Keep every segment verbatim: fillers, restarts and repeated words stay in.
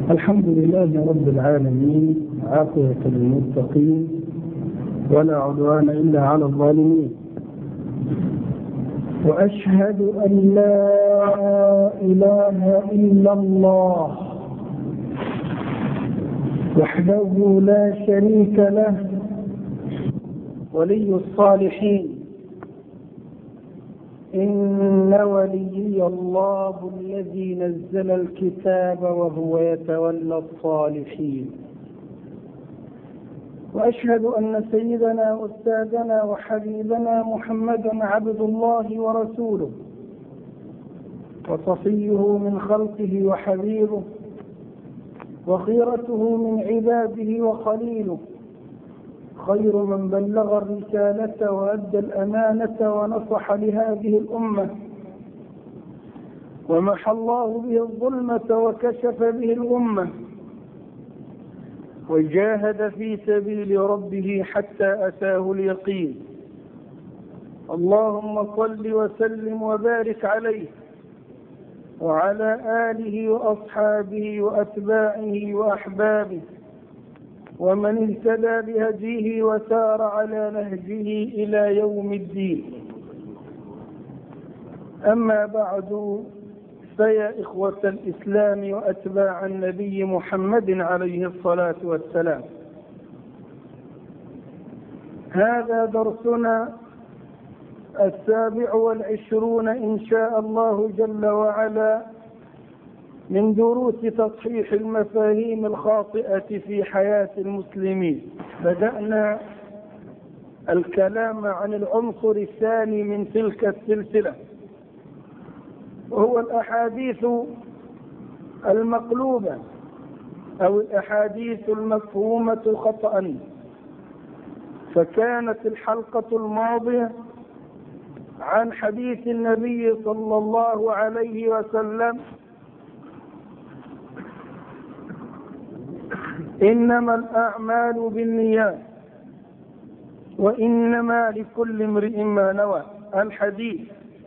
الحمد لله رب العالمين، عاقبة للمتقين ولا عدوان إلا على الظالمين، وأشهد أن لا إله إلا الله وحده لا شريك له ولي الصالحين. إن وليي الله الذي نزل الكتاب وهو يتولى الصالحين. وأشهد أن سيدنا وأستاذنا وحبيبنا محمدا عبد الله ورسوله وصفيه من خلقه وحبيبه وخيرته من عباده وخليله، خير من بلغ الرسالة وأدى الأمانة ونصح لهذه الأمة، ومحى الله به الظلمة وكشف به الأمة، وجاهد في سبيل ربه حتى أتاه اليقين. اللهم صل وسلم وبارك عليه وعلى آله وأصحابه وأتباعه وأحبابه ومن اهتدى بهديه وسار على نهجه إلى يوم الدين. أما بعد، فيا إخوة الإسلام وأتباع النبي محمد عليه الصلاة والسلام، هذا درسنا السابع والعشرون إن شاء الله جل وعلا من دروس تصحيح المفاهيم الخاطئة في حياة المسلمين. بدأنا الكلام عن العنصر الثاني من تلك السلسلة، وهو الأحاديث المقلوبة أو الأحاديث المفهومة خطأ. فكانت الحلقة الماضية عن حديث النبي صلى الله عليه وسلم: إنما الأعمال بالنيات وإنما لكل امرئ ما نوى، الحديث.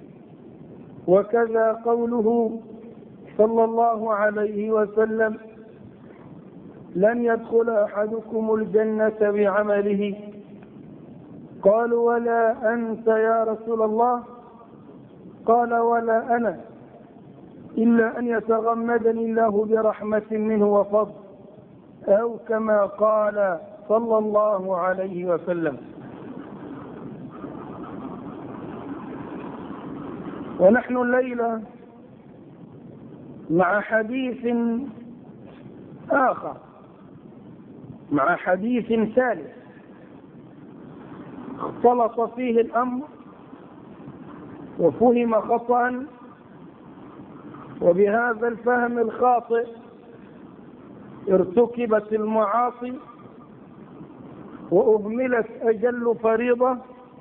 وكذا قوله صلى الله عليه وسلم: لن يدخل أحدكم الجنة بعمله. قالوا: ولا أنت يا رسول الله؟ قال: ولا أنا، إلا أن يتغمدني الله برحمة منه وفضل، أو كما قال صلى الله عليه وسلم. ونحن الليلة مع حديث آخر، مع حديث ثالث اختلط فيه الأمر وفهم خطأ، وبهذا الفهم الخاطئ ارتكبت المعاصي وأهملت أجل فريضة،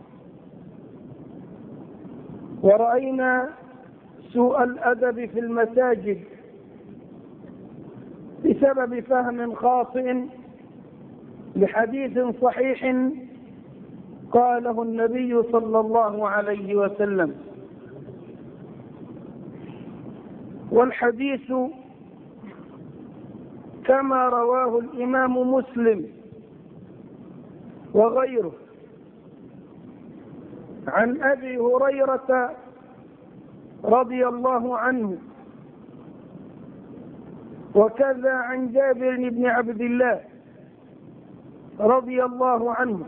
ورأينا سوء الأدب في المساجد بسبب فهم خاطئ لحديث صحيح قاله النبي صلى الله عليه وسلم. والحديث كما رواه الإمام مسلم وغيره عن أبي هريرة رضي الله عنه، وكذا عن جابر بن عبد الله رضي الله عنه،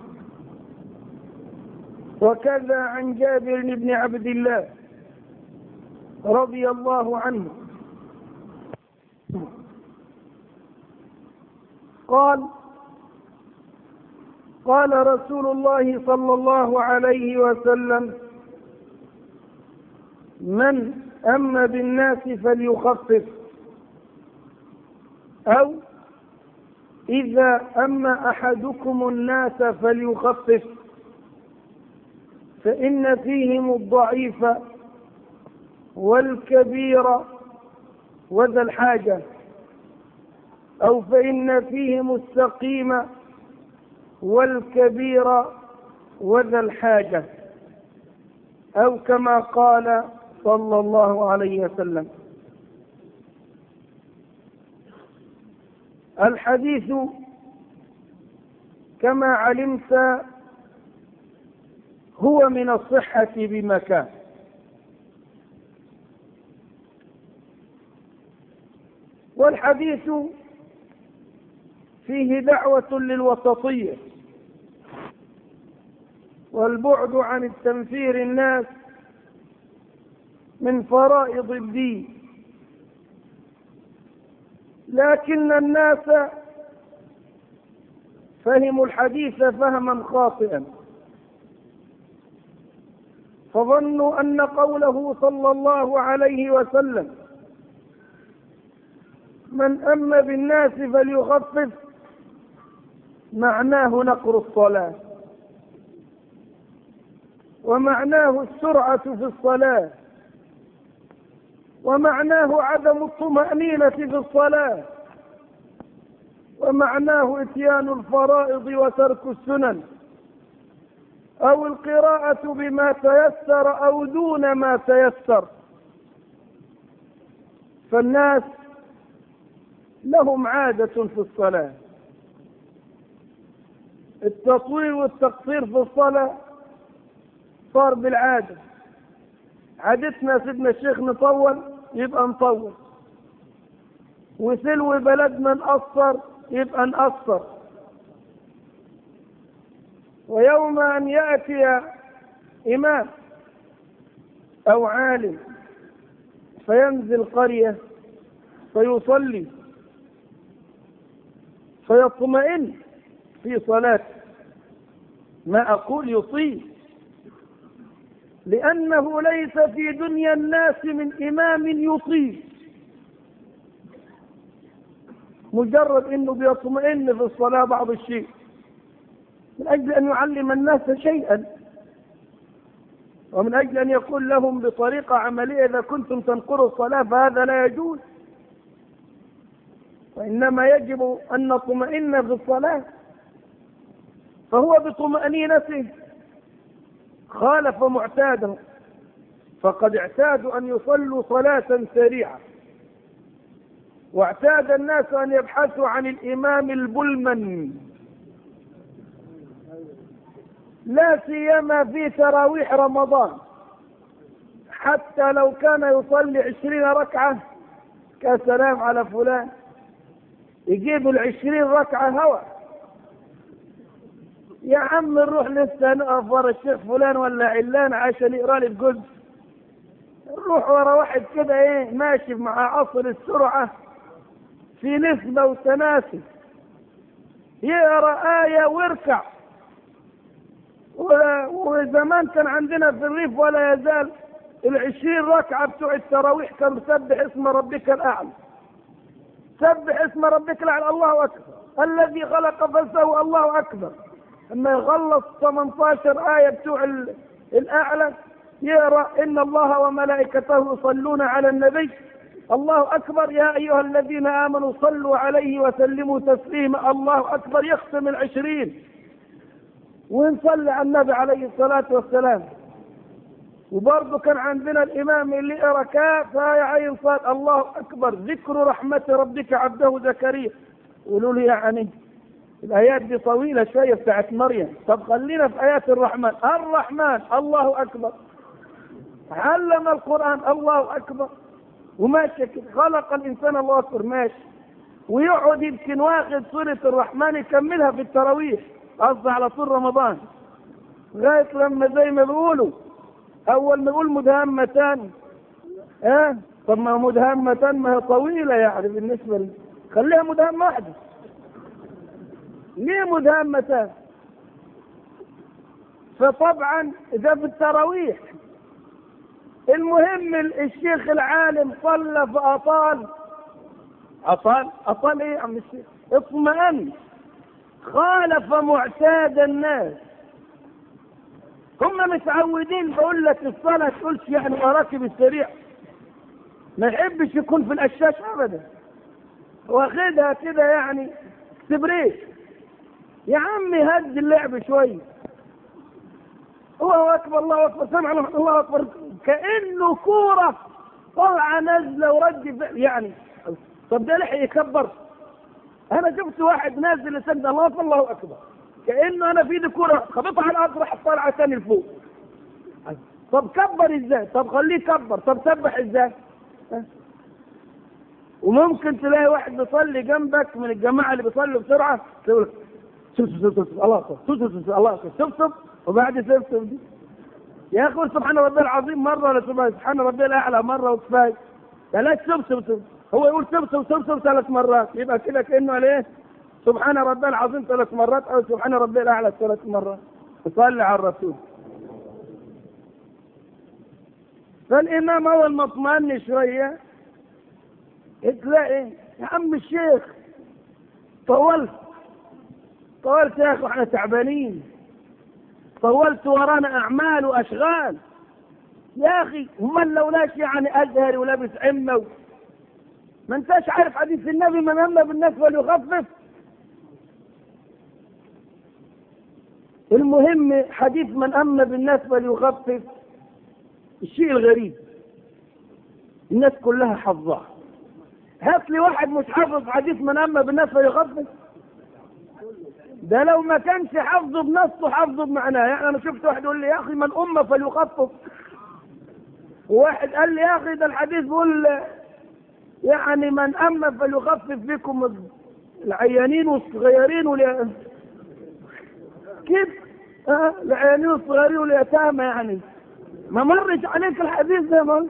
وكذا عن جابر بن عبد الله رضي الله عنه قال: قال رسول الله صلى الله عليه وسلم: من أم بالناس فليخفف، أو إذا أم أحدكم الناس فليخفف، فإن فيهم الضعيف والكبير وذا الحاجة، أو فإن فيهم السقيم والكبير وذا الحاجة، أو كما قال صلى الله عليه وسلم. الحديث كما علمت هو من الصحة بمكان، والحديث فيه دعوة للوسطية والبعد عن التنفير الناس من فرائض الدين، لكن الناس فهموا الحديث فهما خاطئا، فظنوا أن قوله صلى الله عليه وسلم من أم بالناس فليخفف معناه نقر الصلاة، ومعناه السرعة في الصلاة، ومعناه عدم الطمأنينة في الصلاة، ومعناه إتيان الفرائض وترك السنن، أو القراءة بما تيسر أو دون ما تيسر. فالناس لهم عادة في الصلاة، التطويل والتقصير في الصلاة صار بالعادة. عادتنا سيدنا الشيخ نطول يبقى نطول، وسلو بلدنا نقصر يبقى نقصر. ويوم أن يأتي إمام أو عالم فينزل قرية فيصلي فيطمئن في صلاته، ما أقول يطيل، لأنه ليس في دنيا الناس من إمام يطيل، مجرد أنه بيطمئن في الصلاة بعض الشيء من أجل أن يعلم الناس شيئا، ومن أجل أن يقول لهم بطريقة عملية إذا كنتم تنقروا الصلاة فهذا لا يجوز، وإنما يجب أن نطمئن في الصلاة. فهو بطمأنينته خالف معتاده، فقد اعتادوا أن يصلوا صلاة سريعة، واعتاد الناس أن يبحثوا عن الإمام البلمن، لا سيما في تراويح رمضان، حتى لو كان يصلي عشرين ركعة كسلام على فلان، يجيب العشرين ركعة هوا. يا عم نروح لسه نقف ورا الشيخ فلان ولا علان عشان يقرا لي الجزء، نروح ورا واحد كده ايه ماشي مع عصر السرعة في نسبة وتناسب، يقرا آية ويركع. وزمان كان عندنا في الريف ولا يزال العشرين ركعة بتوع التراويح كان سبح اسم ربك الأعلى، سبح اسم ربك الأعلى، الله أكبر، الذي خلق فسوى، الله أكبر. لما يخلص ثمانية عشر آية بتوع الأعلى يقرأ إن الله وملائكته يصلون على النبي، الله أكبر، يا أيها الذين آمنوا صلوا عليه وسلموا تسليما، الله أكبر، يختم العشرين ونصلي على النبي عليه الصلاة والسلام. وبرضه كان عندنا الإمام اللي يقرأ كاف يا عين صاد، الله أكبر، ذكر رحمة ربك عبده زكريا. قولوا لي يعني الآيات دي طويلة شوية بتاعت مريم، طب خلينا في آيات الرحمن. الرحمن الله أكبر، علم القرآن الله أكبر، وماشي كده، خلق الإنسان الله أكبر، ماشي. ويقعد يمكن واخد سورة الرحمن يكملها في التراويح، قصدي على طول رمضان، لغاية لما زي ما بيقولوا أول ما يقول مدهمتان، ها طب ما مدهمتان ما هي طويلة يعني بالنسبة لي، خليها مدهمة واحدة. ليه مدهمتان؟ فطبعا ده في التراويح. المهم الشيخ العالم صلى فأطال، أطال أطال إيه يا عم الشيخ؟ اطمئن، خالف معتاد الناس. هم متعودين، بقول لك الصلاة تقولش يعني راكب السريع، ما يحبش يكون في الأشاش أبدا، واخدها كده يعني تبريد. يا عمي هد اللعب شوية، الله أكبر الله أكبر سمع الله أكبر، كأنه كورة طلعة نازلة ورد يعني. طب ده لحق يكبر؟ انا شفت واحد نازل يسجد الله الله اكبر كانه انا في ايدي كره خبطها على الارض راح طالعه ثاني لفوق. طب كبر ازاي؟ طب خليه يكبر. طب سبح ازاي؟ وممكن تلاقي واحد بيصلي جنبك من الجماعه اللي بيصلوا بسرعه تقول شوف شوف شوف الله اكبر شوف شوف الله اكبر شوف شوف وبعد شوف شوف دي يا اخي سبحان ربي العظيم مره ولا سبحان ربي الاعلى مره وكفايه. لا شوف شوف شوف هو يقول شوف شوف شوف شوف ثلاث مرات يبقى كده كانه عليه سبحان ربي العظيم ثلاث مرات او سبحان ربي الاعلى ثلاث مرات. صلي على الرسول. فالامام اول ما اطمئن شويه تلاقي يا عم الشيخ طولت طولت يا اخي احنا تعبانين طولت ورانا اعمال واشغال يا اخي ومن لولاش يعني ازهري ولابس عمه ما انتش عارف حديث النبي من هم بالناس وليخفف. المهم حديث من أم بالناس وليخفف الشيء الغريب الناس كلها حفظها. هات لي واحد مش حافظ حديث من أم بالناس وليخفف. ده لو ما كانش حافظه بنصه حافظه بمعناه. يعني انا شفت واحد يقول لي يا اخي من أم فليخفف وواحد قال لي يا اخي ده الحديث بيقول يعني من أم فليخفف بكم العيانين والصغيرين واليا كيف اه العيانين والصغيرين واليتامى يعني ما مرش عليك الحديث ده ما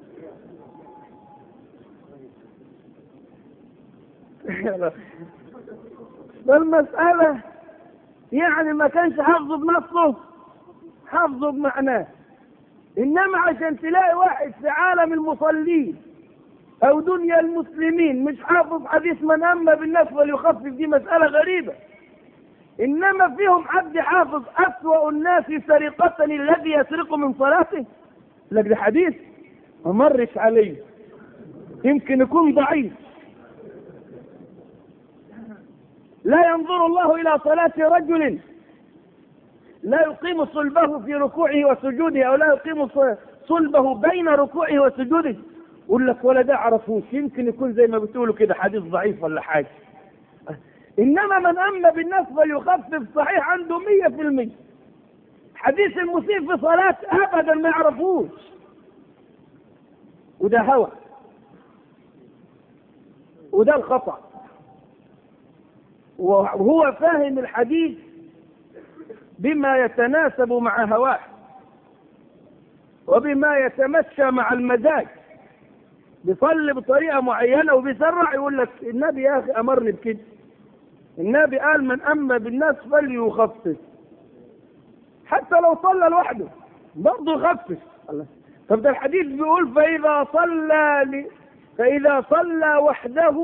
فالمسألة يعني ما كانش حافظه بنصه حافظه بمعناه. انما عشان تلاقي واحد في عالم المصلين او دنيا المسلمين مش حافظ حديث من أم بالناس وليخفف دي مسألة غريبة. انما فيهم حد حافظ اسوأ الناس سرقة الذي يسرق من صلاته. لك ده حديث ما مرش عليه يمكن يكون ضعيف. لا ينظر الله الى صلاة رجل لا يقيم صلبه في ركوعه وسجوده او لا يقيم صلبه بين ركوعه وسجوده. يقول لك ولا ده عرفوش يمكن يكون زي ما بتقولوا كده حديث ضعيف ولا حاجة. انما من أم بالناس فليخفف صحيح عنده مية في المية. حديث المسيء في صلاة ابدا ما يعرفوش وده هوى وده الخطأ. وهو فاهم الحديث بما يتناسب مع هواه وبما يتمشى مع المزاج. بيصلي بطريقة معينة وبيسرع يقول لك النبي يا أخي أمرني بكده. النبي قال من أما بالناس فليخفف. حتى لو صلى لوحده برضه يخفف. طب ده الحديث بيقول فإذا صلى ل... فإذا صلى وحده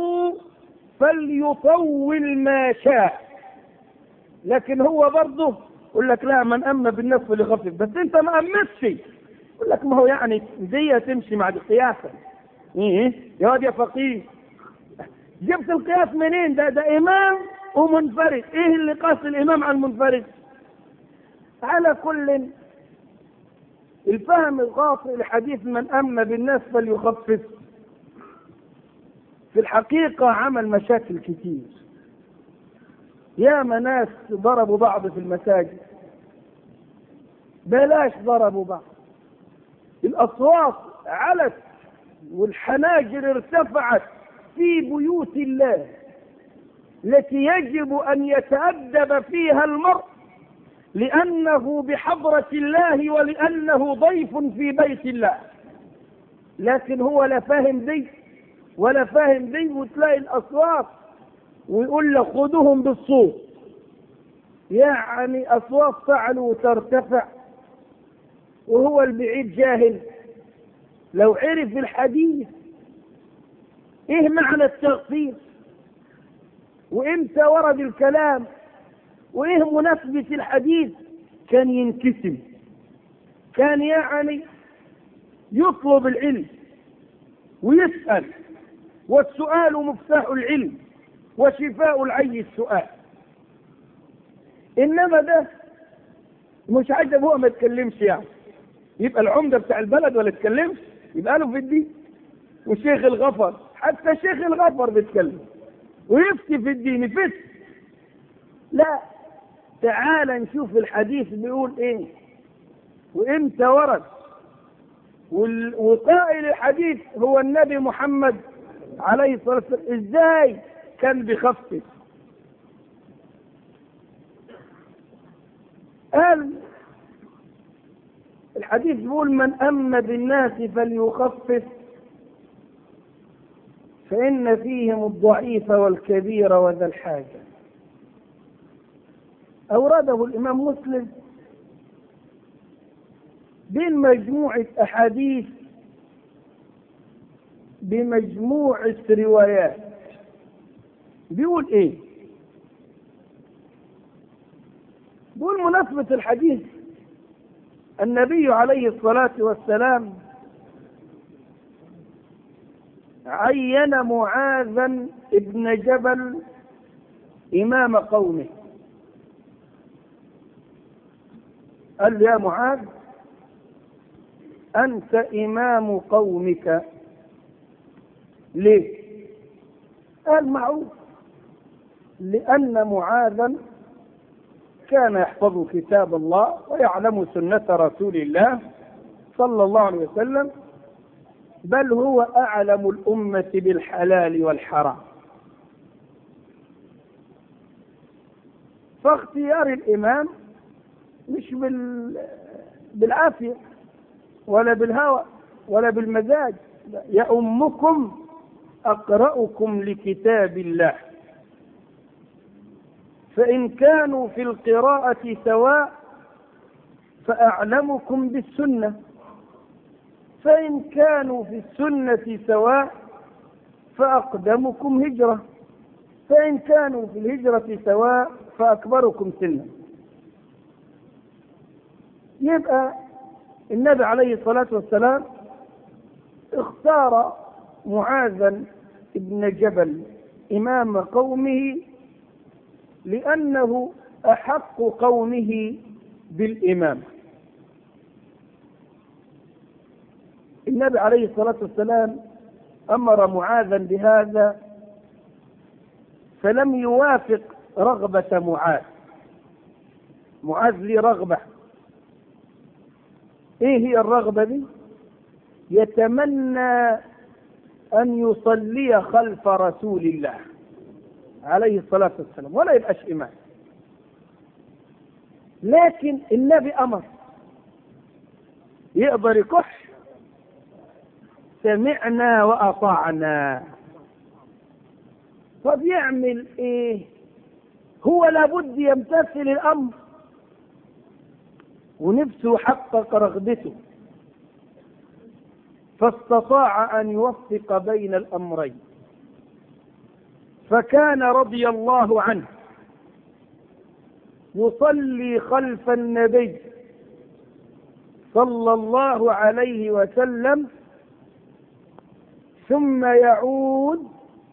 فليطول ما شاء. لكن هو برضه يقول لك لا من أما بالناس فليخفف. بس أنت ما أمتش يقول لك ما هو يعني دي تمشي مع القياسة. ايه يا واد يا فقيه جبت القياس منين؟ ده ده امام ومنفرد. ايه اللي قاس الامام على المنفرد؟ على كل الفهم الخاطئ لحديث من أم بالناس فليخفف في الحقيقة عمل مشاكل كتير. يا ناس ضربوا بعض في المساجد بلاش ضربوا بعض الأصوات علت والحناجر ارتفعت في بيوت الله التي يجب أن يتأدب فيها المرء لأنه بحضرة الله ولأنه ضيف في بيت الله. لكن هو لا فاهم دي ولا فاهم دي وتلاقي الأصوات ويقول لك خذوهم بالصوت. يعني أصوات تعلو وترتفع وهو البعيد جاهل. لو عرف الحديث ايه معنى التغفير وامتى ورد الكلام وايه مناسبة الحديث كان ينكسم. كان يعني يطلب العلم ويسأل والسؤال مفتاح العلم وشفاء العي السؤال. انما ده مش عجب هو ما يتكلمش يعني يبقى العمدة بتاع البلد ولا يتكلمش يبقى له في الدين. والشيخ الغفر حتى الشيخ الغفر بيتكلم ويفتي في الدين فتي. لا، تعال نشوف الحديث بيقول ايه وامتى ورد. وقائل الحديث هو النبي محمد عليه الصلاة والسلام. ازاي كان بيخفف؟ قال الحديث بيقول من أما بالناس فليخفف فإن فيهم الضعيف والكبير وذا الحاجة. أورده الإمام مسلم بين مجموعة أحاديث بمجموعة روايات. بيقول إيه؟ بيقول مناسبة الحديث النبي عليه الصلاة والسلام عين معاذا ابن جبل إمام قومه. قال له يا معاذ أنت إمام قومك. ليه؟ قال معروف، لأن معاذا كان يحفظ كتاب الله ويعلم سنة رسول الله صلى الله عليه وسلم، بل هو أعلم الأمة بالحلال والحرام. فاختيار الإمام مش بال... بالعافية ولا بالهوى ولا بالمزاج، يأمكم أقرأكم لكتاب الله، فإن كانوا في القراءة سواء فأعلمكم بالسنة، فإن كانوا في السنة سواء فأقدمكم هجرة، فإن كانوا في الهجرة سواء فأكبركم سنا. يبقى النبي عليه الصلاة والسلام اختار معاذا ابن جبل إمام قومه لأنه أحق قومه بالإمامة. النبي عليه الصلاة والسلام أمر معاذا بهذا فلم يوافق رغبة معاذ. معاذ لي رغبة، ايه هي الرغبة دي؟ يتمنى أن يصلي خلف رسول الله عليه الصلاة والسلام ولا يبقاش إمام، لكن النبي أمر يقدر يكح سمعنا وأطعنا. طب يعمل إيه؟ هو لابد يمتثل الأمر ونفسه حقق رغبته، فاستطاع أن يوفق بين الأمرين، فكان رضي الله عنه يصلي خلف النبي صلى الله عليه وسلم ثم يعود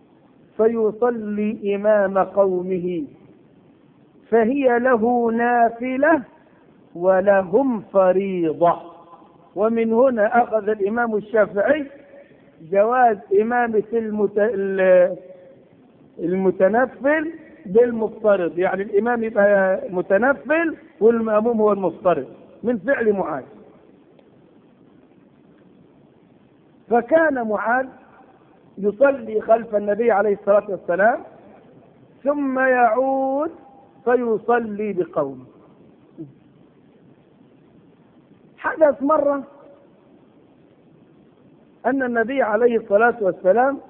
فيصلي إمام قومه، فهي له نافلة ولهم فريضة. ومن هنا أخذ الإمام الشافعي جواز إمامة المتنفل بالمفترض، يعني الإمام يبقى متنفل والمأموم هو المفترض من فعل معاذ. فكان معاذ يصلي خلف النبي عليه الصلاة والسلام ثم يعود فيصلي بقومه. حدث مرة أن النبي عليه الصلاة والسلام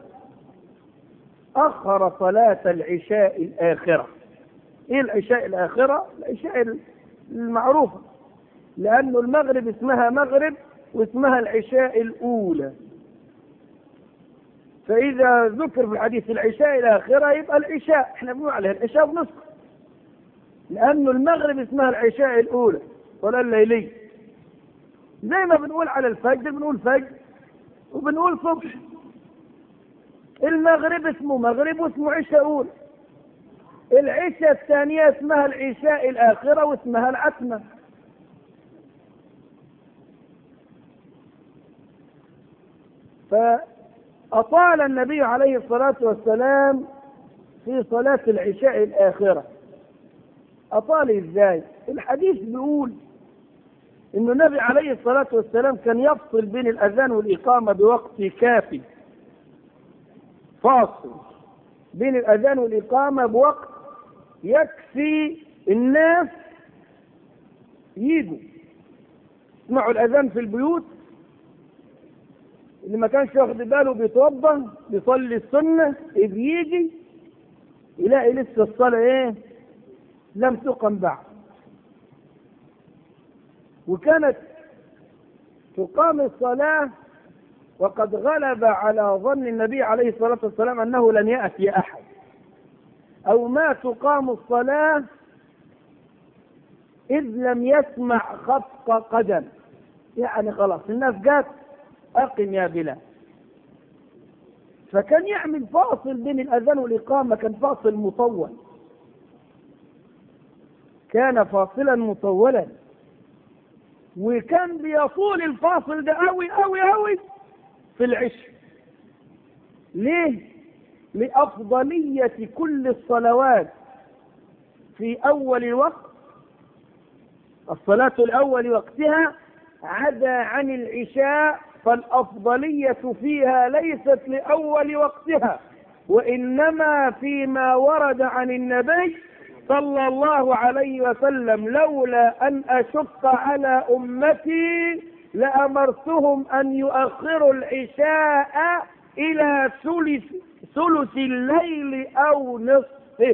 أخر صلاة العشاء الآخرة. إيه العشاء الآخرة؟ العشاء المعروفة، لأنه المغرب اسمها مغرب واسمها العشاء الأولى، فإذا ذكر في الحديث العشاء الآخرة يبقى العشاء احنا بنقول عليها العشاء بنصف، لأنه المغرب اسمها العشاء الأولى ولا الليلي. زي ما بنقول على الفجر بنقول فجر وبنقول صبح. المغرب اسمه مغرب واسمه عشاء أولى. العشاء الثانية اسمها العشاء الآخرة واسمها العتمة. فأطال النبي عليه الصلاة والسلام في صلاة العشاء الآخرة. أطال إزاي؟ الحديث بيقول إنه النبي عليه الصلاة والسلام كان يفصل بين الأذان والإقامة بوقت كافي، فاصل بين الأذان والإقامة بوقت يكفي الناس يجوا يسمعوا الأذان في البيوت. اللي ما كانش واخد باله بيتوضا بيصلي السنة، إذ يجي يلاقي لسه الصلاة إيه؟ لم تقم بعد. وكانت تقام الصلاة وقد غلب على ظن النبي عليه الصلاة والسلام أنه لن يأتي أحد، أو ما تقام الصلاة إذ لم يسمع خفق قدم، يعني خلاص الناس جات أقم يا بلال. فكان يعمل فاصل بين الأذان والإقامة، كان فاصل مطول، كان فاصلا مطولا، وكان بيطول الفاصل ده قوي قوي قوي في العشاء. ليه؟ لأفضلية كل الصلوات في أول الوقت، الصلاة الأول وقتها، عدا عن العشاء فالأفضلية فيها ليست لأول وقتها، وإنما فيما ورد عن النبي صلى الله عليه وسلم: لولا أن أشق على أمتي لأمرتهم أن يؤخروا العشاء إلى ثلث ثلث الليل أو نصفه.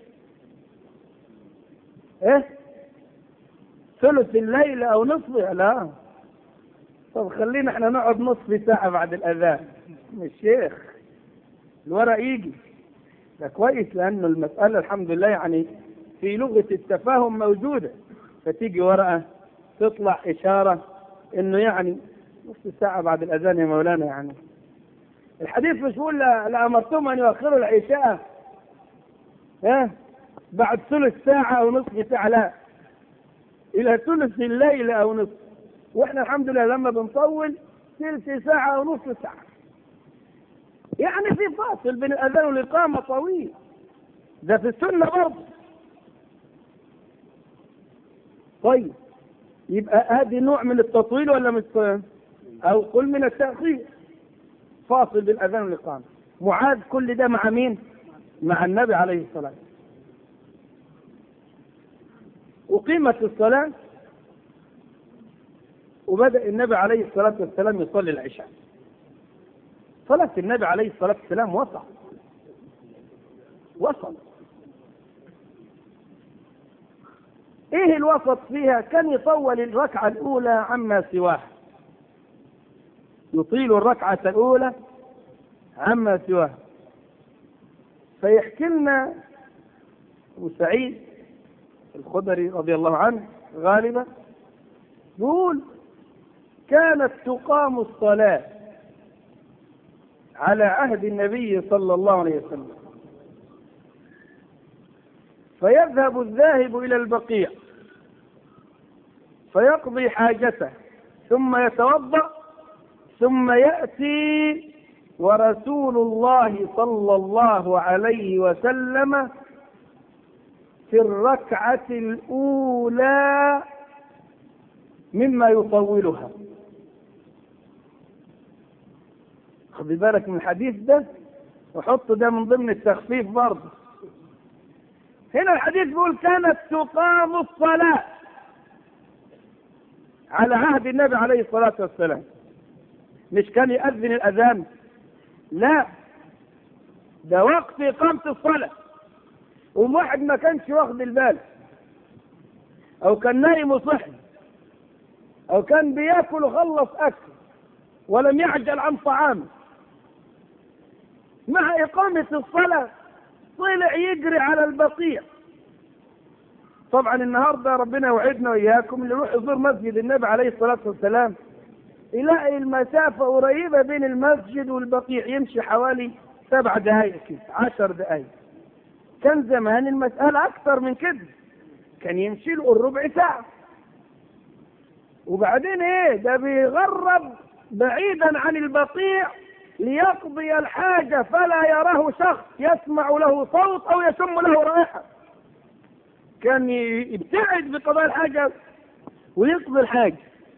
إيه؟ ثلث الليل أو نصفه؟ لا. طب خلينا احنا نقعد نصف ساعة بعد الأذان. مش شيخ الورق يجي ده كويس، لأنه المسألة الحمد لله يعني في لغة التفاهم موجودة، فتيجي ورقة تطلع إشارة إنه يعني نصف ساعة بعد الأذان يا مولانا. يعني الحديث مش بيقول لأمرتم أن يؤخروا العشاء ها بعد ثلث ساعة أو نصف ساعة، لا، إلى ثلث الليل أو نصف. وإحنا الحمد لله لما بنطول ثلث ساعة أو نصف ساعة، يعني في فاصل بين الأذان والإقامة طويل، ده في السنة برضه. طيب يبقى هذه نوع من التطويل ولا مش؟ أو قل من التأخير، فاصل بين الأذان والإقامة. معاذ كل ده مع مين؟ مع النبي عليه الصلاة والسلام. أقيمت الصلاة وبدأ النبي عليه الصلاة والسلام يصلي العشاء. صلاة النبي عليه الصلاة والسلام وسط وسط. ايه الوسط فيها؟ كان يطول الركعة الأولى عما سواها، يطيل الركعة الأولى عما سواها. فيحكي لنا أبو سعيد الخدري رضي الله عنه غالبا يقول: كانت تقام الصلاة على عهد النبي صلى الله عليه وسلم، فيذهب الذاهب إلى البقيع فيقضي حاجته ثم يتوضأ ثم يأتي ورسول الله صلى الله عليه وسلم في الركعة الأولى مما يطولها. خذ بالك من الحديث ده وحط ده من ضمن التخفيف برضه. هنا الحديث بيقول: كانت تقام الصلاة على عهد النبي عليه الصلاة والسلام. مش كان يأذن الأذان، لا، ده وقت إقامة الصلاة. وواحد ما كانش واخد البال، أو كان نايم وصحي، أو كان بياكل وخلص أكل ولم يعجل عن طعامه، مع إقامة الصلاة طلع يجري على البقيع. طبعا النهارده ربنا يوعدنا وإياكم اللي يروح يزور مسجد النبي عليه الصلاة والسلام يلاقي المسافة قريبة بين المسجد والبقيع، يمشي حوالي سبع دقائق كده، عشر دقائق. كان زمان المسألة أكثر من كده، كان يمشي له الربع ساعة. وبعدين إيه؟ ده بيغرب بعيدا عن البقيع ليقضي الحاجة فلا يراه شخص يسمع له صوت أو يشم له رائحة، كان يبتعد بقضاء الحاجة ويقضي الحاجة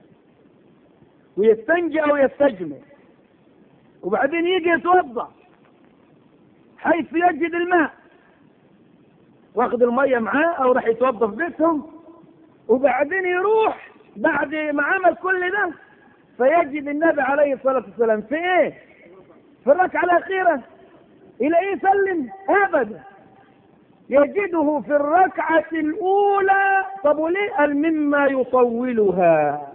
ويستنجي أو يستجمع، وبعدين يجي يتوضأ حيث يجد الماء، واخد المية معاه أو راح يتوضأ في بيتهم، وبعدين يروح بعد ما عمل كل ده فيجد النبي عليه الصلاة والسلام في ايه؟ في الركعة الأخيرة إلى ايه يسلم؟ أبدا، يجده في الركعة الأولى. طب وليه؟ قال مما يطولها.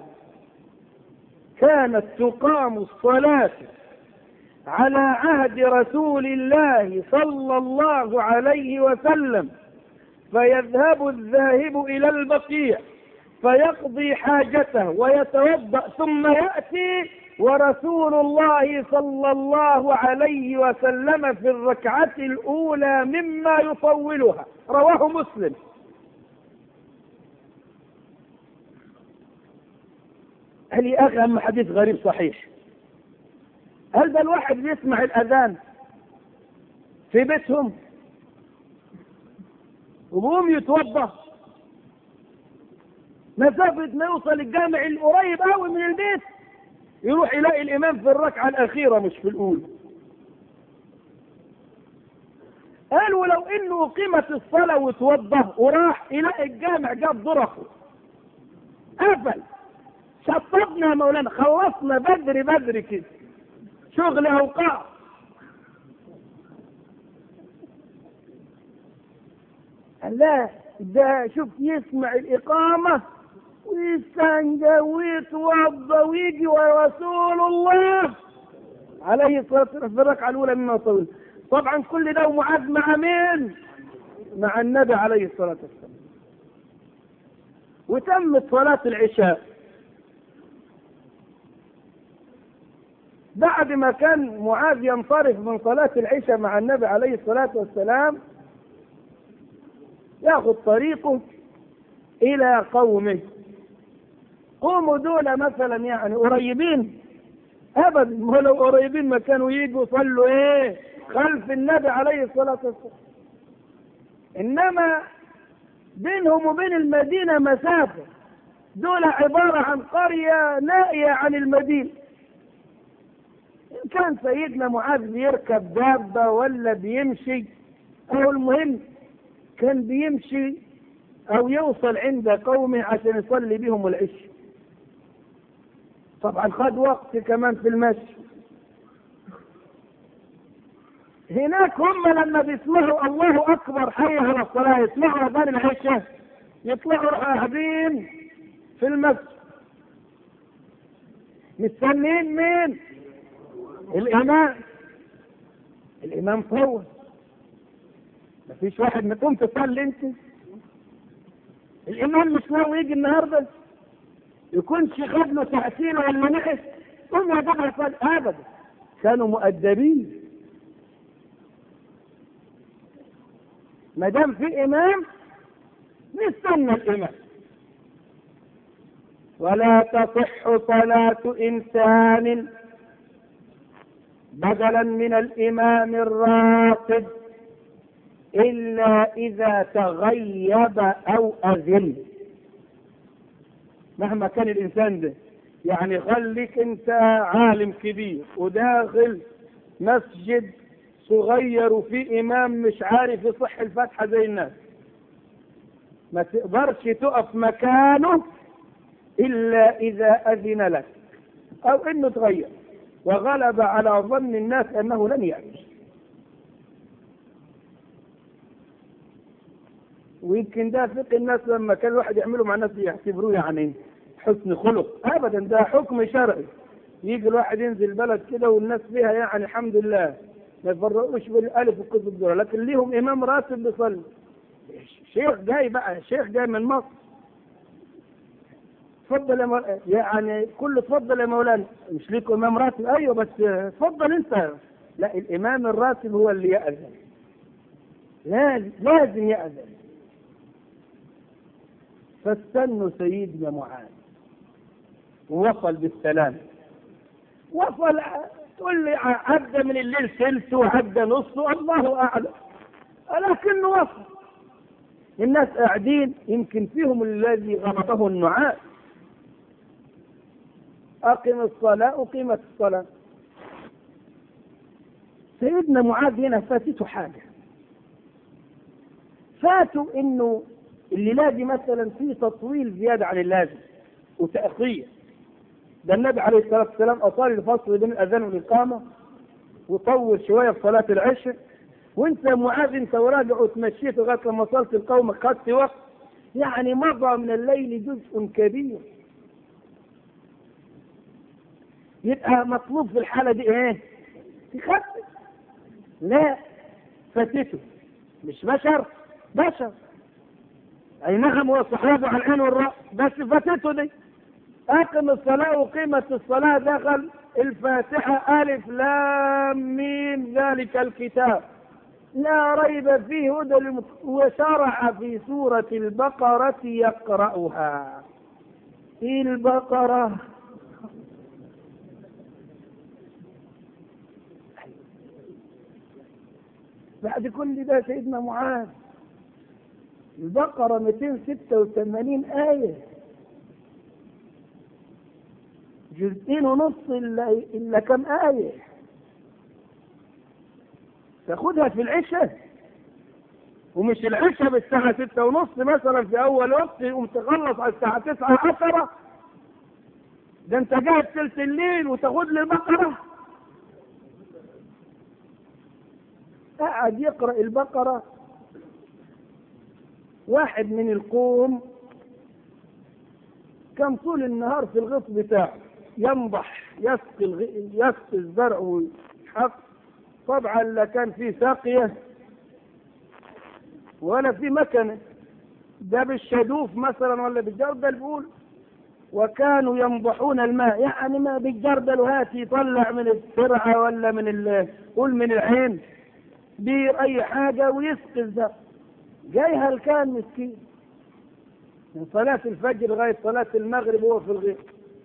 كانت تقام الصلاة على عهد رسول الله صلى الله عليه وسلم، فيذهب الذاهب إلى البقيع فيقضي حاجته ويتوضأ ثم يأتي ورسول الله صلى الله عليه وسلم في الركعة الأولى مما يطولها. رواه مسلم. هل يا أخي أهم حديث غريب صحيح؟ هل ده الواحد بيسمع الأذان في بيتهم وبقوم يتوضأ مسافة ما يوصل الجامع القريب قوي من البيت يروح يلاقي الإمام في الركعة الأخيرة مش في الأولى؟ قالوا لو إنه قيمت الصلاة وتوضأ وراح يلاقي الجامع جاب ضرخه قفل، شطبنا يا مولانا، خلصنا بدري بدري كده، شغل أوقات. لا ده شوف يسمع الإقامة ويستنجى ويتوضى ويجي ورسول الله عليه الصلاة والسلام في الركعة الأولى مما طويل. طبعا كل ده ومعاذ مع مين؟ مع النبي عليه الصلاة والسلام. وتمت صلاة العشاء بعد ما كان معاذ ينصرف من صلاة العشاء مع النبي عليه الصلاة والسلام ياخذ طريقه إلى قومه. قوموا دول مثلا يعني قريبين أبدا، ما لو قريبين ما كانوا يجوا يصلوا إيه خلف النبي عليه الصلاة والسلام، إنما بينهم وبين المدينة مسافة، دول عبارة عن قرية نائية عن المدينة. إن كان سيدنا معاذ بيركب دابة ولا بيمشي أو المهم كان بيمشي أو يوصل عند قومه عشان يصلي بهم العشاء. طبعا خد وقت كمان في المشي. هناك هم لما بيسمعوا الله أكبر حي على الصلاة يسمعوا أذان العشاء يطلعوا قاعدين في المسجد مستنين مين؟ الإمام. الإمام طول، مفيش واحد مقوم تصلي انت؟ الإمام مش ناوي يجي النهارده؟ يكونش خد له تحسين ولا نحس قوم يا جماعة صلي؟ أبدا، كانوا مؤدبين. ما دام في إمام نستنى الإمام. ولا تصح صلاة إنسان بدلا من الإمام الراتب إلا إذا تغيب أو أذن. مهما كان الإنسان ده، يعني خليك أنت عالم كبير وداخل مسجد صغير وفي إمام مش عارف يصح الفاتحة زي الناس، ما تقدرش تقف مكانه إلا إذا أذن لك أو إنه تغير وغلب على ظن الناس أنه لن يأتي. ويمكن ده فقه الناس لما كان الواحد يعمله مع الناس يعتبروه يعني حسن خلق. أبدا، ده حكم شرعي. يجي الواحد ينزل بلد كده والناس فيها يعني الحمد لله ما يفرقوش بالالف والقصه الدولة، لكن ليهم امام راتب بيصلي. شيخ جاي بقى، شيخ جاي من مصر، تفضل يا مولانا، يعني كله تفضل يا مولانا، مش ليكوا امام راتب؟ ايوه بس تفضل انت. لا، الامام الراتب هو اللي يأذن، لازم لازم يأذن. فاستنوا سيدنا معاذ ووصل بالسلام. وصل تقول لي عدى من الليل ثلث وعدى نصه، الله اعلم، لكنه وصل. الناس قاعدين يمكن فيهم الذي غمطه النعاس. اقم الصلاه، اقيمت الصلاه. سيدنا معاذ هنا فاتته حاجه، فاتوا انه الليله دي مثلا في تطويل زياده عن اللازم وتاخير. ده النبي عليه الصلاه والسلام اطال الفصل بين الاذان والاقامه وطول شويه في صلاه العشاء، وانت يا معاذ انت وراجع وتمشيت لغايه لما وصلت القوم خدت وقت، يعني مضى من الليل جزء كبير. يبقى مطلوب في الحاله دي ايه؟ تخفف. لا، فاتته. مش بشر، بشر اي نعم، هو صحابه على العين والراس، بس فاتته دي. اقم الصلاه وقيمت الصلاه، دخل الفاتحه الف لام ميم ذلك الكتاب لا ريب فيه هدى للمتقين، وشرع في سوره البقره يقراها. البقره بعد كل ده سيدنا معاذ، البقره مئتين وستة وثمانين ايه، جزئين ونص إلا, إلا كم آية. تاخدها في العشاء، ومش العشاء بالساعة ستة ونص مثلا في أول وقت يقوم تخلص على الساعة تسعة عشرة. ده أنت قاعد ثلث الليل وتاخد لي البقرة. قاعد يقرأ البقرة واحد من القوم كان طول النهار في الغيط بتاعه ينضح يسقي الغ... يسقي الزرع والحق. طبعا لا كان في ساقية ولا في مكنة، ده بالشدوف مثلا ولا بالجردل. بيقول وكانوا ينضحون الماء، يعني ما بالجردل وهات يطلع من السرعة ولا من ال... قول من العين بير اي حاجة ويسقي الزرع. جاي هلكان مسكين من صلاة الفجر لغاية صلاة المغرب وهو في الغيط.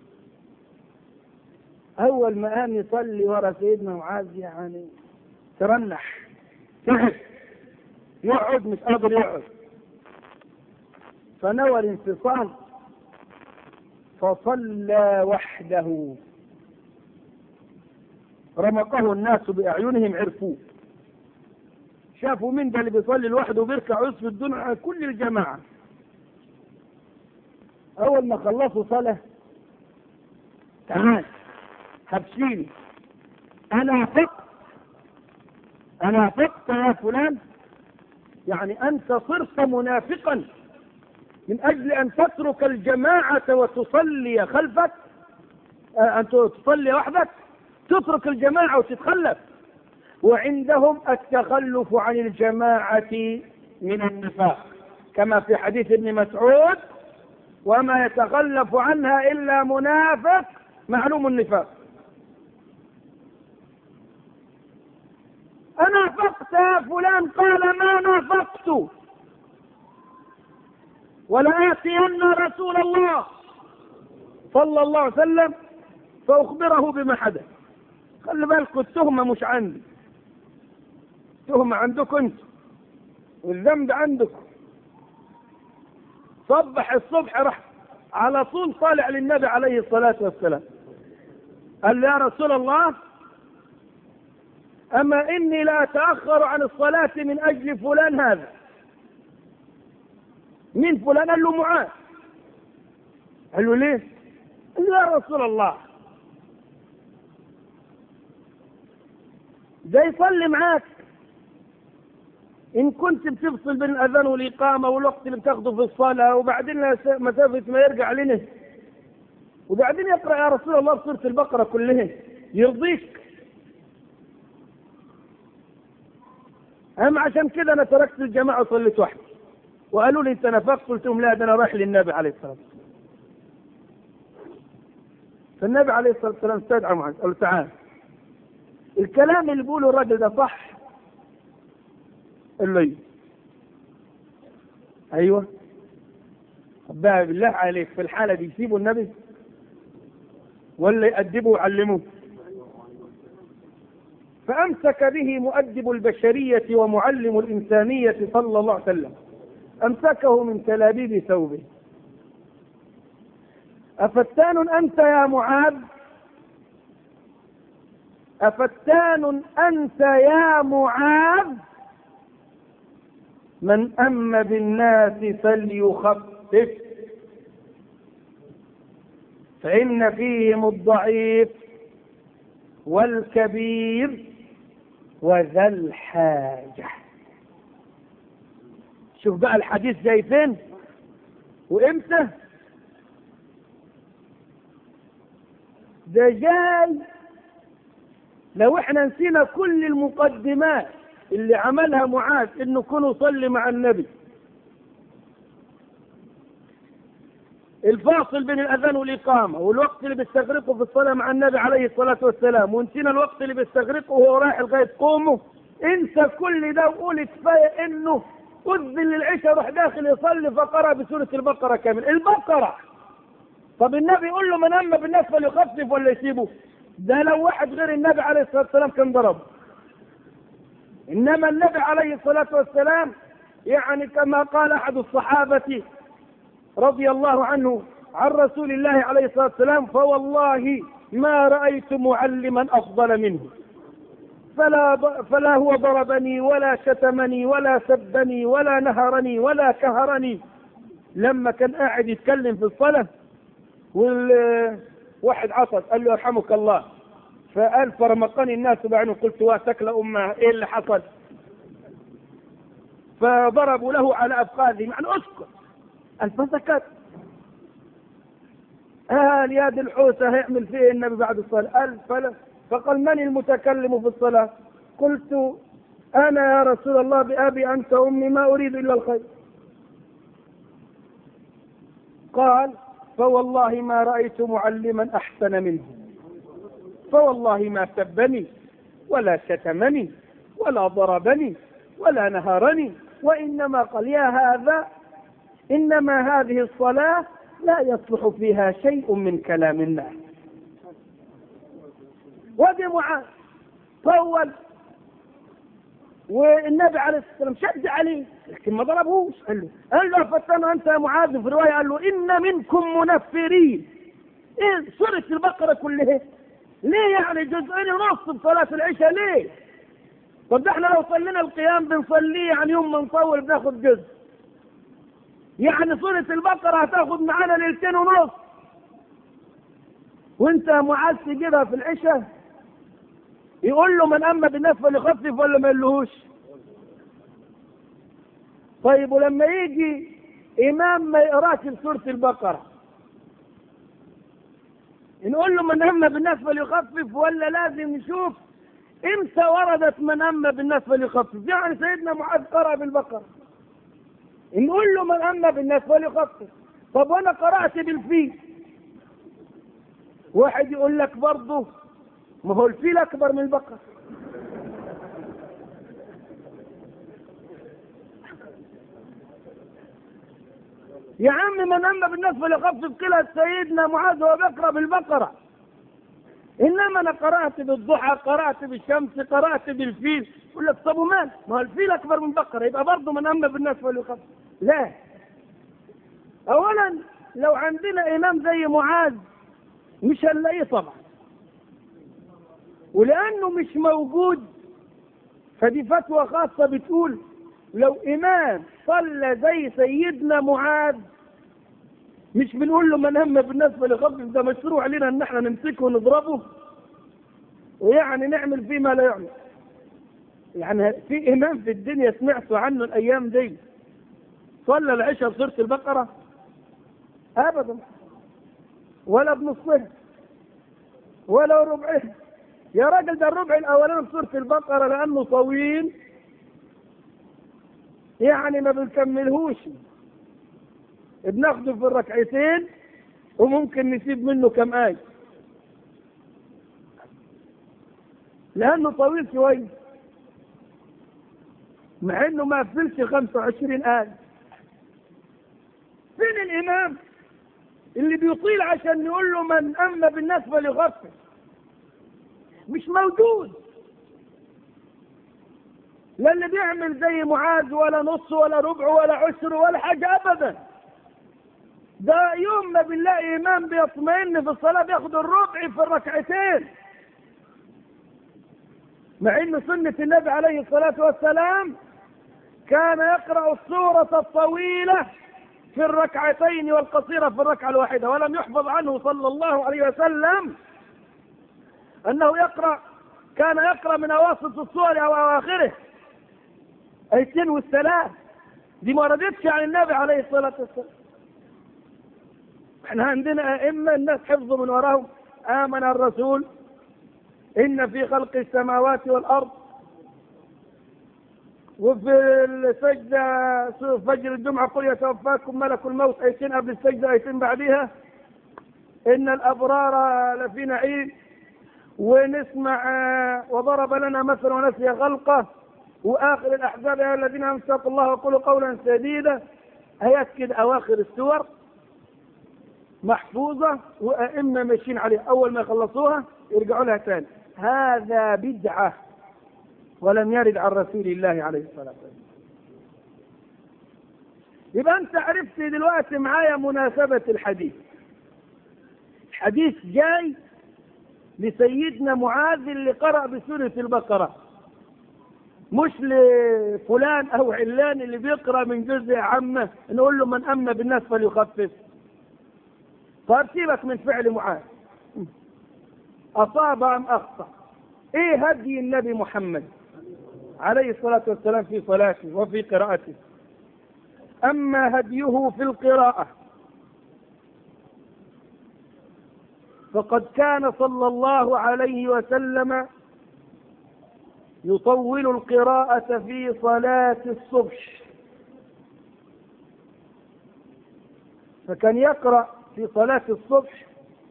أول ما قام يصلي ورا سيدنا معاذ يعني ترنح تعب، يقعد مش قادر يقعد، فنوى الانفصال فصلى وحده. رمقه الناس بأعينهم عرفوه، شافوا مين ده اللي بيصلي لوحده وبيركع ويسجد دون كل الجماعة. أول ما خلصوا صلاة تعال حبسيني، أنا فقت أنا فقت يا فلان، يعني أنت صرت منافقا من أجل أن تترك الجماعة وتصلي خلفك، أن تصلي وحدك، تترك الجماعة وتتخلف. وعندهم التخلف عن الجماعة من النفاق، كما في حديث ابن مسعود وما يتخلف عنها إلا منافق معلوم النفاق. أنا نافقت يا فلان، قال ما نافقت، ولآتين رسول الله صلى الله عليه وسلم فأخبره بما حدث. خلي بالكم التهمة مش عندي، التهمة عندكم انتم والذنب عندكم. صبح الصبح راح على طول طالع للنبي عليه الصلاة والسلام قال له يا رسول الله أما إني لا أتأخر عن الصلاة من أجل فلان هذا. مين فلان؟ قال له معاذ. قال له ليه؟ قال له يا رسول الله ده يصلي معاك، إن كنت بتفصل بين الأذان والإقامة والوقت اللي بتاخده في الصلاة، وبعدين مسافة ما يرجع لنا، وبعدين يقرأ يا رسول الله سورة البقرة كلها، يرضيك؟ أما عشان كده أنا تركت الجماعة وصليت وحدي. وقالوا لي أنت نفقت، قلت لهم لا ده أنا رايح للنبي عليه الصلاة والسلام. فالنبي عليه الصلاة والسلام استدعى معاذ قال له تعال، الكلام اللي بيقوله الراجل ده صح؟ قال له أيوه. بقى بالله عليك في الحالة دي يسيبوا النبي ولا يأدبوا ويعلموه؟ فأمسك به مؤدب البشرية ومعلم الإنسانية صلى الله عليه وسلم، أمسكه من تلابيب ثوبه. أفتان أنت يا معاذ، أفتان أنت يا معاذ، من أم بالناس فليخفف، فإن فيهم الضعيف والكبير وذا الحاجة. شوف بقى الحديث جاي فين وإمتى. ده جاي لو احنا نسينا كل المقدمات اللي عملها معاذ انه كونه يصلي مع النبي، الفاصل بين الاذان والاقامه والوقت اللي بيستغرقه في الصلاه مع النبي عليه الصلاه والسلام، ونسينا الوقت اللي بيستغرقه وهو رايح لغايه قومه. انسى كل ده وقول كفايه انه اذن للعشاء راح داخل يصلي فقرأ بسوره البقره كامل البقره. طب النبي يقول له من أما بالناس فليخفف ولا يسيبه؟ ده لو واحد غير النبي عليه الصلاة والسلام كان ضربه. إنما النبي عليه الصلاة والسلام يعني كما قال أحد الصحابة رضي الله عنه عن رسول الله عليه الصلاة والسلام: فوالله ما رأيت معلما أفضل منه، فلا, فلا هو ضربني ولا شتمني ولا سبني ولا نهرني ولا كهرني. لما كان قاعد يتكلم في الصلاة والواحد عصد قال له يرحمك الله، فقال فرمقني الناس بعينه، قلت واتك لأمه ايه اللي حصل؟ فضربوا له على أفخاذه معنى اسكت، قال فسكت. قال يا دي الحوسه هيعمل فيه النبي بعد الصلاه؟ قال فلا. فقال من المتكلم في الصلاه؟ قلت انا يا رسول الله بابي انت امي ما اريد الا الخير. قال فوالله ما رأيت معلما أحسن منه، فوالله ما سبني ولا شتمني ولا ضربني ولا نهرني، وإنما قال يا هذا إنما هذه الصلاة لا يصلح فيها شيء من كلام الناس. ودي معاذ طول، والنبي عليه الصلاة والسلام شد عليه لكن ما ضربوش. قال له قال له فتن أنت يا معاذ. في رواية قال له إن منكم منفرين. إيه سورة البقرة كلها ليه يعني جزئين ونص بصلاة العشاء ليه؟ طب ده احنا لو صلينا القيام بنصليه يعني يوم ما نطول بناخد جزء، يعني سورة البقرة هتاخد معانا ليلتين ونص، وانت يا معاذ تجيبها في العشاء. يقول له من أما بالناس فليخفف ولا ما يقولهوش؟ طيب ولما يجي إمام ما يقراش سورة البقرة نقول له من أما بالناس فليخفف، ولا لازم نشوف امتى وردت من أما بالناس فليخفف؟ يعني سيدنا معاذ قرأ بالبقرة نقول له من أما بالناس فليخفف. طب وانا قرأت بالفيل، واحد يقول لك برضه ما هو الفيل أكبر من البقرة. يا عم من أما بالناس فليخفف كلا سيدنا معاذ وهو بيقرأ بالبقرة، إنما أنا قرأت بالضحى، قرأت بالشمس، قرأت بالفيل. يقول لك طب ومال؟ ما هو الفيل أكبر من البقرة يبقى برضه من أما بالناس فليخفف. لا، أولا لو عندنا إمام زي معاذ مش هنلاقيه طبعا، ولأنه مش موجود فدي فتوى خاصة بتقول لو إمام صلى زي سيدنا معاذ مش بنقول له من هم بالناس فليخفف، ده مشروع علينا ان احنا نمسكه ونضربه ويعني نعمل فيه ما لا يعمل. يعني في إمام في الدنيا سمعتوا عنه الأيام دي صلى العشاء بسورة البقرة؟ أبدا، ولا بنصها ولا ربعها. يا راجل ده الربع الأولاني بسورة البقرة لأنه طويل يعني ما بنكملهوش، بناخده في الركعتين وممكن نسيب منه كم آية لأنه طويل شوية، مع إنه ما فيلش خمسة وعشرين آية. فين الإمام اللي بيطيل عشان يقول له من أما بالناس فليخفف؟ مش موجود. لا اللي بيعمل زي معاذ ولا نص ولا ربع ولا عشر ولا حاجة أبدا. ده يوم ما بنلاقي إمام بيطمئن في الصلاة بياخد الربع في الركعتين، مع إن سنة النبي عليه الصلاة والسلام كان يقرأ السورة الطويلة في الركعتين والقصيرة في الركعة الواحدة، ولم يحفظ عنه صلى الله عليه وسلم أنه يقرأ كان يقرأ من أواسط السور أو أواخره آيتين والثلاث. دي ما وردتش عن النبي عليه الصلاة والسلام. احنا عندنا أئمة الناس حفظوا من وراهم آمن الرسول إن في خلق السماوات والأرض، وفي السجدة فجر الجمعة قل يتوفاكم ملك الموت آيتين قبل السجدة آيتين بعدها، إن الأبرار لفي نعيم، ونسمع وضرب لنا مثلا ونسي خلقه، وآخر الأحزاب يا الذين آمنوا اتقوا الله وقولوا قولا سديدا. آيات كده أواخر السور محفوظة وأئمة ماشيين عليها، أول ما يخلصوها يرجعوا لها ثاني. هذا بدعة ولم يرد عن رسول الله عليه الصلاة والسلام. يبقى أنت عرفت دلوقتي معايا مناسبة الحديث. الحديث جاي لسيدنا معاذ اللي قرأ بسورة البقرة، مش لفلان أو علان اللي بيقرأ من جزء عامة نقول له من أمن بالناس فليخفف. طيب سيبك من فعل معاذ، أصاب أم أخطأ؟ إيه هدي النبي محمد عليه الصلاة والسلام في صلاته وفي قراءته؟ أما هديه في القراءة فقد كان صلى الله عليه وسلم يطول القراءة في صلاة الصبح، فكان يقرأ في صلاة الصبح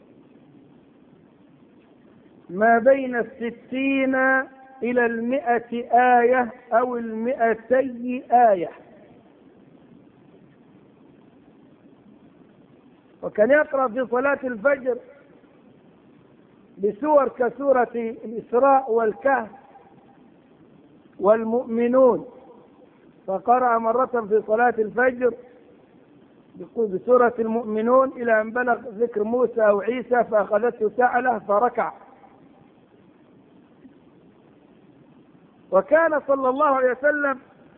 ما بين الستين إلى المئة آية أو المئتي آية، وكان يقرأ في صلاة الفجر بسور كسورة الإسراء والكهف والمؤمنون، فقرأ مرة في صلاة الفجر بسورة المؤمنون إلى أن بلغ ذكر موسى أو عيسى فأخذته سعلة فركع. وكان صلى الله عليه وسلم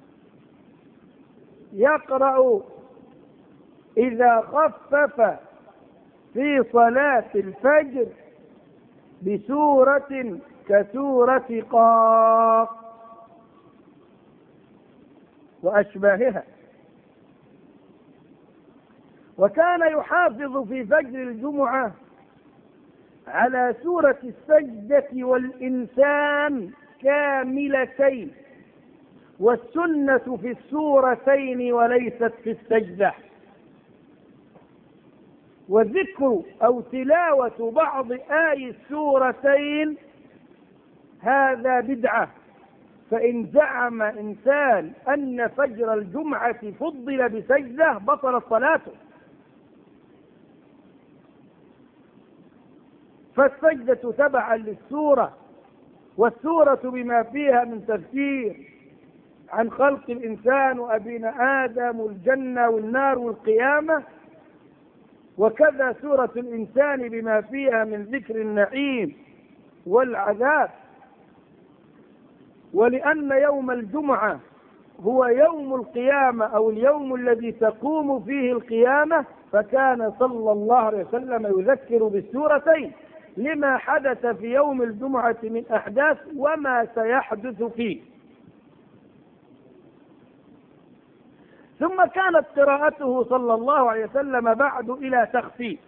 يقرأ إذا خفف في صلاة الفجر بسورة كسورة قاف وأشباهها، وكان يحافظ في فجر الجمعة على سورة السجدة والإنسان كاملتين، والسنة في السورتين وليست في السجدة. وذكر أو تلاوة بعض آي السورتين هذا بدعة، فإن زعم إنسان أن فجر الجمعة فضل بسجدة بطلت صلاته. فالسجدة تبعا للسورة، والسورة بما فيها من تفسير عن خلق الإنسان وأبينا آدم والجنة والنار والقيامة، وكذا سورة الإنسان بما فيها من ذكر النعيم والعذاب. ولأن يوم الجمعة هو يوم القيامة أو اليوم الذي تقوم فيه القيامة، فكان صلى الله عليه وسلم يذكر بالسورتين لما حدث في يوم الجمعة من أحداث وما سيحدث فيه. ثم كانت قراءته صلى الله عليه وسلم بعد إلى تخفيف،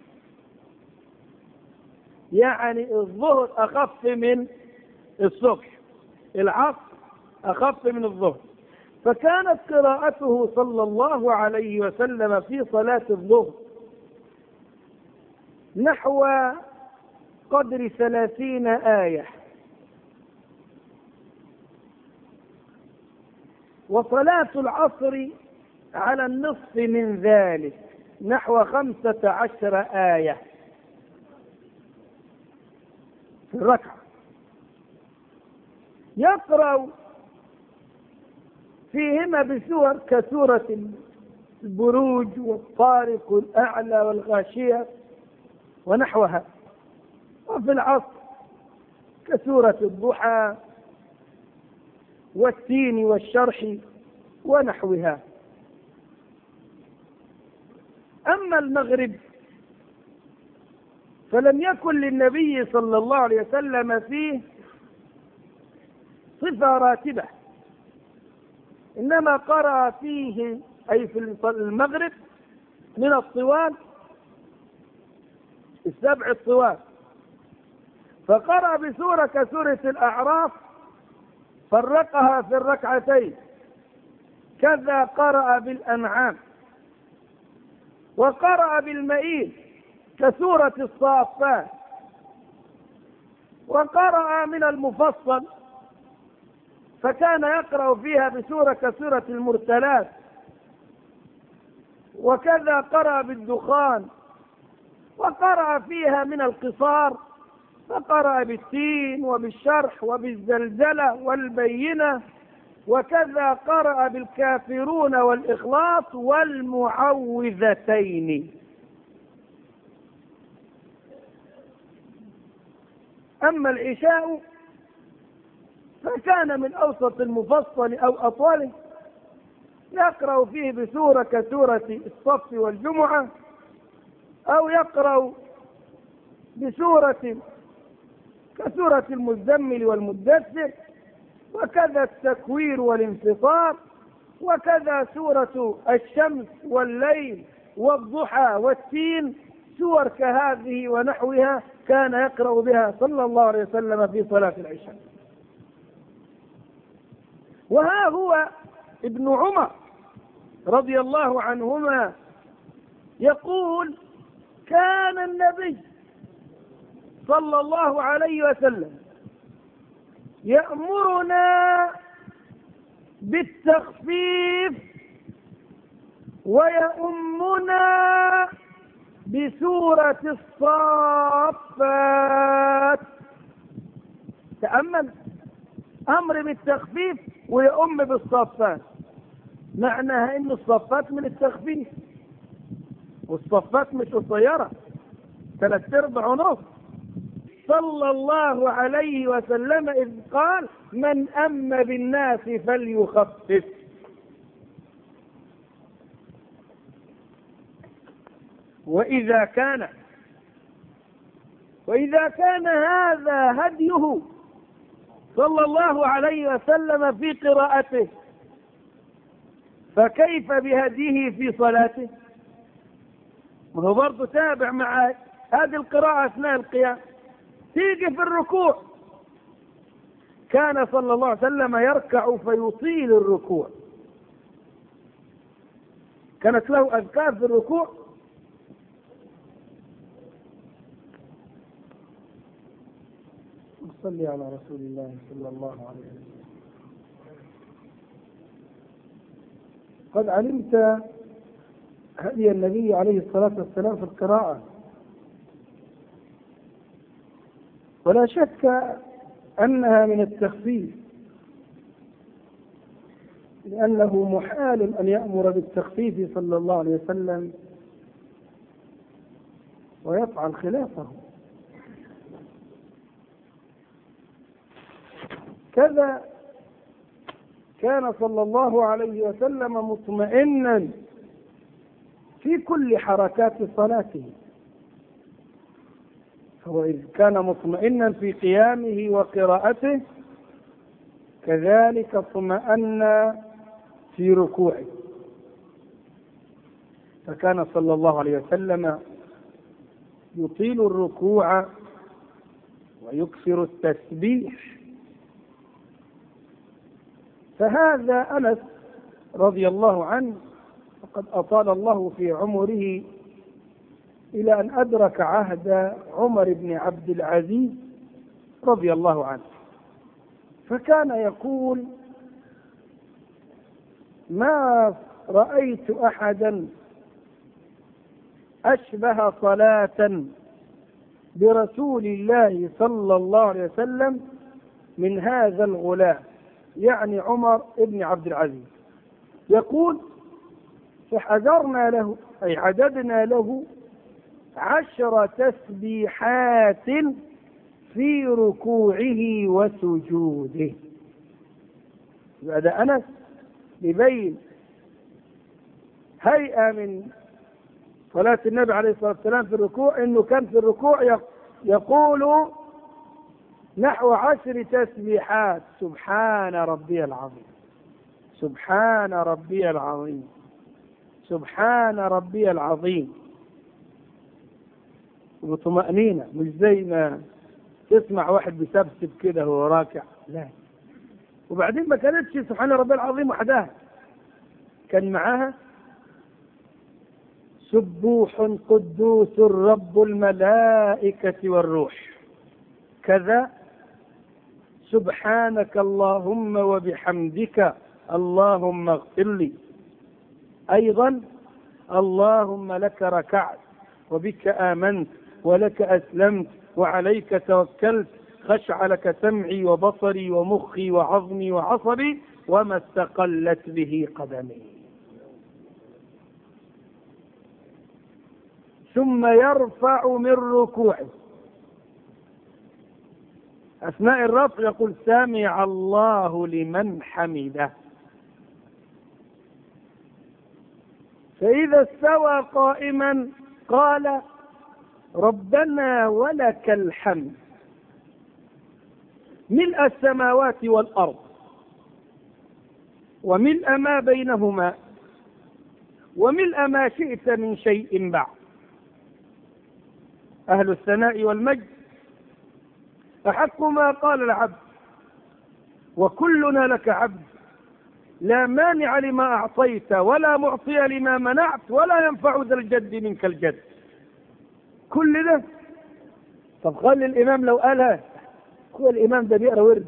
يعني الظهر أخف من الصبح، العصر أخف من الظهر، فكانت قراءته صلى الله عليه وسلم في صلاة الظهر نحو قدر ثلاثين آية، وصلاة العصر على النصف من ذلك نحو خمسة عشر آية في الركعة. يقرأ فيهما بسور كسورة البروج والطارق الأعلى والغاشية ونحوها، وفي العصر كسورة الضحى والتين والشرح ونحوها. أما المغرب فلم يكن للنبي صلى الله عليه وسلم فيه صفة راتبة، إنما قرأ فيه أي في المغرب من الطوال السبع الطوال، فقرأ بسورة كسورة الأعراف فرقها في الركعتين، كذا قرأ بالأنعام، وقرأ بالمئين كسورة الصافات، وقرأ من المفصل فكان يقرأ فيها بسورة كسورة المرسلات، وكذا قرأ بالدخان، وقرأ فيها من القصار فقرأ بالتين وبالشرح وبالزلزلة والبينة، وكذا قرأ بالكافرون والإخلاص والمعوذتين. أما العشاء فكان من أوسط المفصل أو أطوله، يقرأ فيه بسورة كسورة الصف والجمعة، أو يقرأ بسورة كسورة المزمل والمدثر، وكذا التكوير والانفطار، وكذا سورة الشمس والليل والضحى والتين، سور كهذه ونحوها كان يقرأ بها صلى الله عليه وسلم في صلاة العشاء. وها هو ابن عمر رضي الله عنهما يقول: كان النبي صلى الله عليه وسلم يأمرنا بالتخفيف ويؤمنا بسورة الصافات. تأمل، أمر بالتخفيف ويؤم بالصافات، معناها إن الصافات من التخفيف، والصافات مش قصيرة، ثلاث ارباع ونص. صلى الله عليه وسلم إذ قال: من أم بالناس فليخفف. وإذا كان وإذا كان هذا هديه صلى الله عليه وسلم في قراءته، فكيف بهديه في صلاته؟ وهو برضه تابع مع هذه القراءة أثناء القيام. تيجي في الركوع، كان صلى الله عليه وسلم يركع فيطيل الركوع، كانت له أذكار في الركوع. صلي على رسول الله صلى الله عليه وسلم. قد علمت هدي النبي عليه الصلاة والسلام في القراءة، ولا شك أنها من التخفيف، لأنه محال أن يأمر بالتخفيف صلى الله عليه وسلم ويفعل خلافه. كذا كان صلى الله عليه وسلم مطمئنا في كل حركات صلاته، فهو إذ كان مطمئنا في قيامه وقراءته كذلك اطمأن في ركوعه، فكان صلى الله عليه وسلم يطيل الركوع ويكثر التسبيح. فهذا أنس رضي الله عنه وقد أطال الله في عمره إلى أن أدرك عهد عمر بن عبد العزيز رضي الله عنه، فكان يقول: ما رأيت أحدا أشبه صلاة برسول الله صلى الله عليه وسلم من هذا الغلام، يعني عمر بن عبد العزيز. يقول فحذرنا له أي عددنا له عشر تسبيحات في ركوعه وسجوده. هذا أنس يبين هيئة من صلاة النبي عليه الصلاة والسلام في الركوع، إنه كان في الركوع يقول نحو عشر تسبيحات: سبحان ربي العظيم، سبحان ربي العظيم، سبحان ربي العظيم، وطمأنينة، مش زي ما تسمع واحد بيسبسب كده وهو راكع، لا. وبعدين ما كانتش سبحان ربي العظيم وحدها، كان معاها سبوح قدوس رب الملائكة والروح، كذا سبحانك اللهم وبحمدك اللهم اغفر لي، أيضا اللهم لك ركعت وبك آمنت ولك أسلمت وعليك توكلت، خشع لك سمعي وبصري ومخي وعظمي وعصبي وما استقلت به قدمي. ثم يرفع من ركوعه، أثناء الرفع يقول سمع الله لمن حمده. فإذا استوى قائما قال ربنا ولك الحمد ملء السماوات والأرض وملء ما بينهما وملء ما شئت من شيء بعد. أهل الثناء والمجد أحق ما قال العبد وكلنا لك عبد، لا مانع لما أعطيت ولا معطي لما منعت ولا ينفع ذا الجد منك الجد. كل ده. طب خلي الإمام لو قالها، هو الإمام ده بيقرأ ورد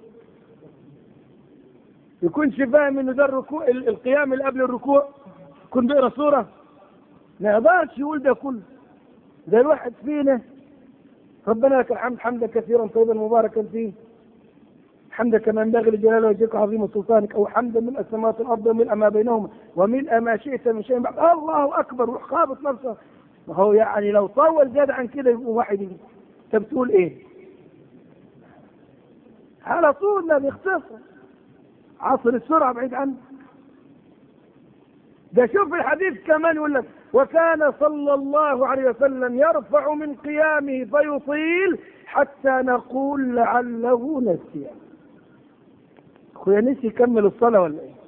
يكونش فاهم إنه ده الركوع، القيام اللي قبل الركوع يكون بيقرأ سورة، ما يقدرش يقول ده كله. ده الواحد فينا ربنا لك الحمد حمدا كثيرا طيبا مباركا فيه، حمدا كما ينبغي لجلال وجهك عظيم سلطانك، او حمدا ملء السماوات والارض وملء ما بينهما وملء ما شئت من شيء بعد. الله اكبر، روح خابط نفسه. ما هو يعني لو طول زاد عن كده يبقى واحد انت بتقول ايه؟ على طول لا بيختصر، عصر السرعه بعيد عنه. ده شوف الحديث كمان يقول لك وكان صلى الله عليه وسلم يرفع من قيامه فيطيل حتى نقول لعله نسي. اخويا نسي يكمل الصلاه ولا ايه؟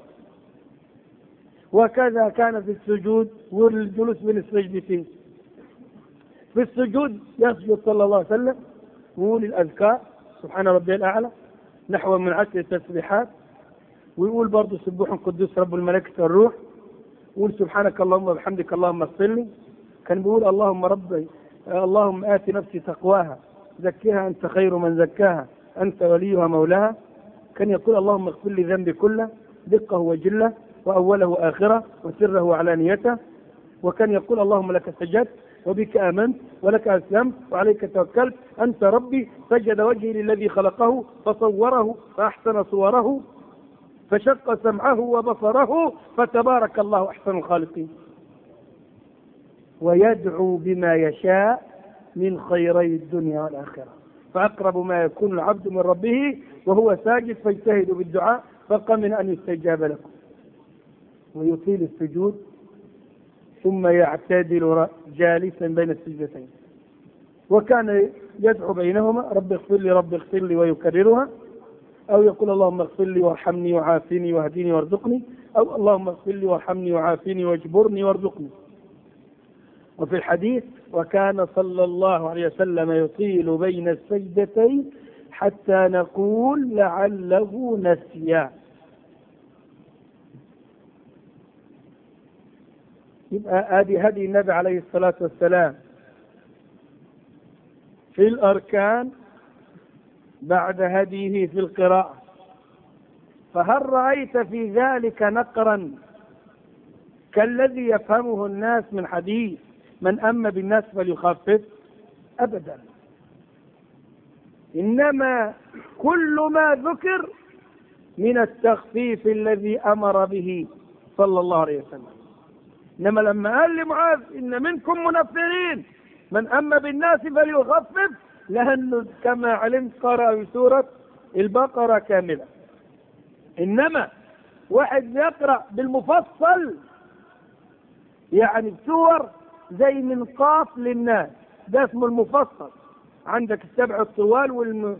وكذا كان في السجود والجلوس بين السجدتين. في السجود يسجد صلى الله عليه وسلم ويقول الاذكار سبحان ربي الاعلى نحو من عشر تسبيحات، ويقول برضه سبوح قدوس رب الملائكه والروح، يقول سبحانك اللهم وبحمدك اللهم اغفر لي. كان بيقول اللهم ربي اللهم آت نفسي تقواها زكيها أنت خير من زكاها أنت وليها مولاها. كان يقول اللهم اغفر لي ذنبي كله دقه وجله وأوله وآخره وسره وعلانيته. وكان يقول اللهم لك سجدت وبك آمنت ولك أسلمت وعليك توكلت أنت ربي. سجد وجهي للذي خلقه فصوره فأحسن صوره فشق سمعه وبصره فتبارك الله أحسن الخالقين. ويدعو بما يشاء من خيري الدنيا والآخرة، فأقرب ما يكون العبد من ربه وهو ساجد فاجتهدوا بالدعاء فقمن أن يستجاب لكم. ويطيل السجود ثم يعتدل جالسا بين السجدتين، وكان يدعو بينهما رب اغفر لي رب اغفر لي ويكررها، أو يقول اللهم اغفر لي وارحمني وعافني واهدني وارزقني، أو اللهم اغفر لي وارحمني وعافني واجبرني وارزقني. وفي الحديث وكان صلى الله عليه وسلم يطيل بين السجدتين حتى نقول لعله نسيا. يبقى هذه هدي النبي عليه الصلاة والسلام في الأركان بعد هديه في القراءة. فهل رأيت في ذلك نقرا كالذي يفهمه الناس من حديث من أما بالناس فليخفف؟ أبدا. إنما كل ما ذكر من التخفيف الذي أمر به صلى الله عليه وسلم. إنما لما قال لمعاذ إن منكم منفرين من أما بالناس فليخفف، لأنه كما علمت قرأ بسورة البقرة كاملة. إنما واحد يقرأ بالمفصل يعني بسور زي من قاف للناس، ده اسمه المفصل. عندك السبع الطوال والم...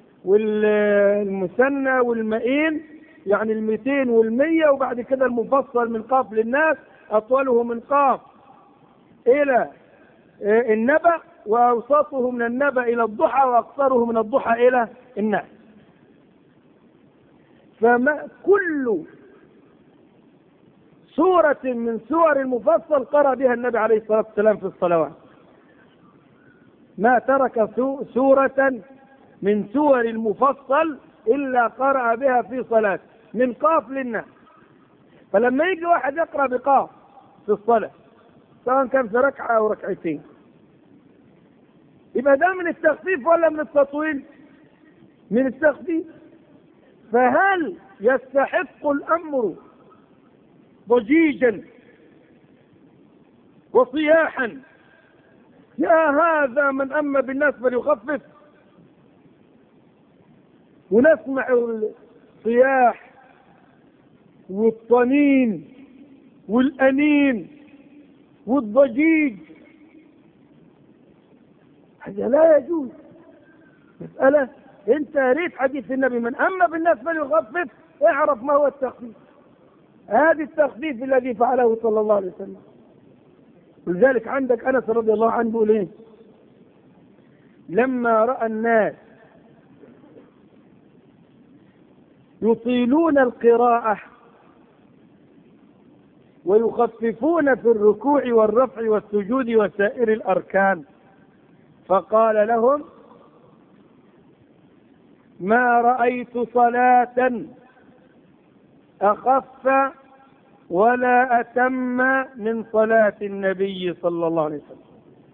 والمثنى والمئين، يعني المئتين والمية، وبعد كده المفصل من قاف للناس أطوله من قاف إلى النبأ، وأوسطه من النبأ إلى الضحى، وأقصره من الضحى إلى الناس. فما كل سورة من سور المفصل قرأ بها النبي عليه الصلاة والسلام في الصلوات، ما ترك سورة من سور المفصل إلا قرأ بها في صلاة من قاف للناس. فلما يجي واحد يقرأ بقاف في الصلاة سواء كان في ركعة أو ركعتين، يبقى ده من التخفيف ولا من التطويل؟ من التخفيف. فهل يستحق الأمر ضجيجا وصياحا يا هذا من أما بالناس فليخفف، ونسمع الصياح والطنين والأنين والضجيج؟ هذا لا يجوز. مسألة انت ريت حديث النبي من أما بالناس فليخفف، اعرف ما هو التخفيف. هذا التخفيف الذي فعله صلى الله عليه وسلم. ولذلك عندك أنس رضي الله عنه يقول ايه؟ لما رأى الناس يطيلون القراءة ويخففون في الركوع والرفع والسجود وسائر الأركان، فقال لهم ما رأيت صلاة أخف ولا أتم من صلاة النبي صلى الله عليه وسلم.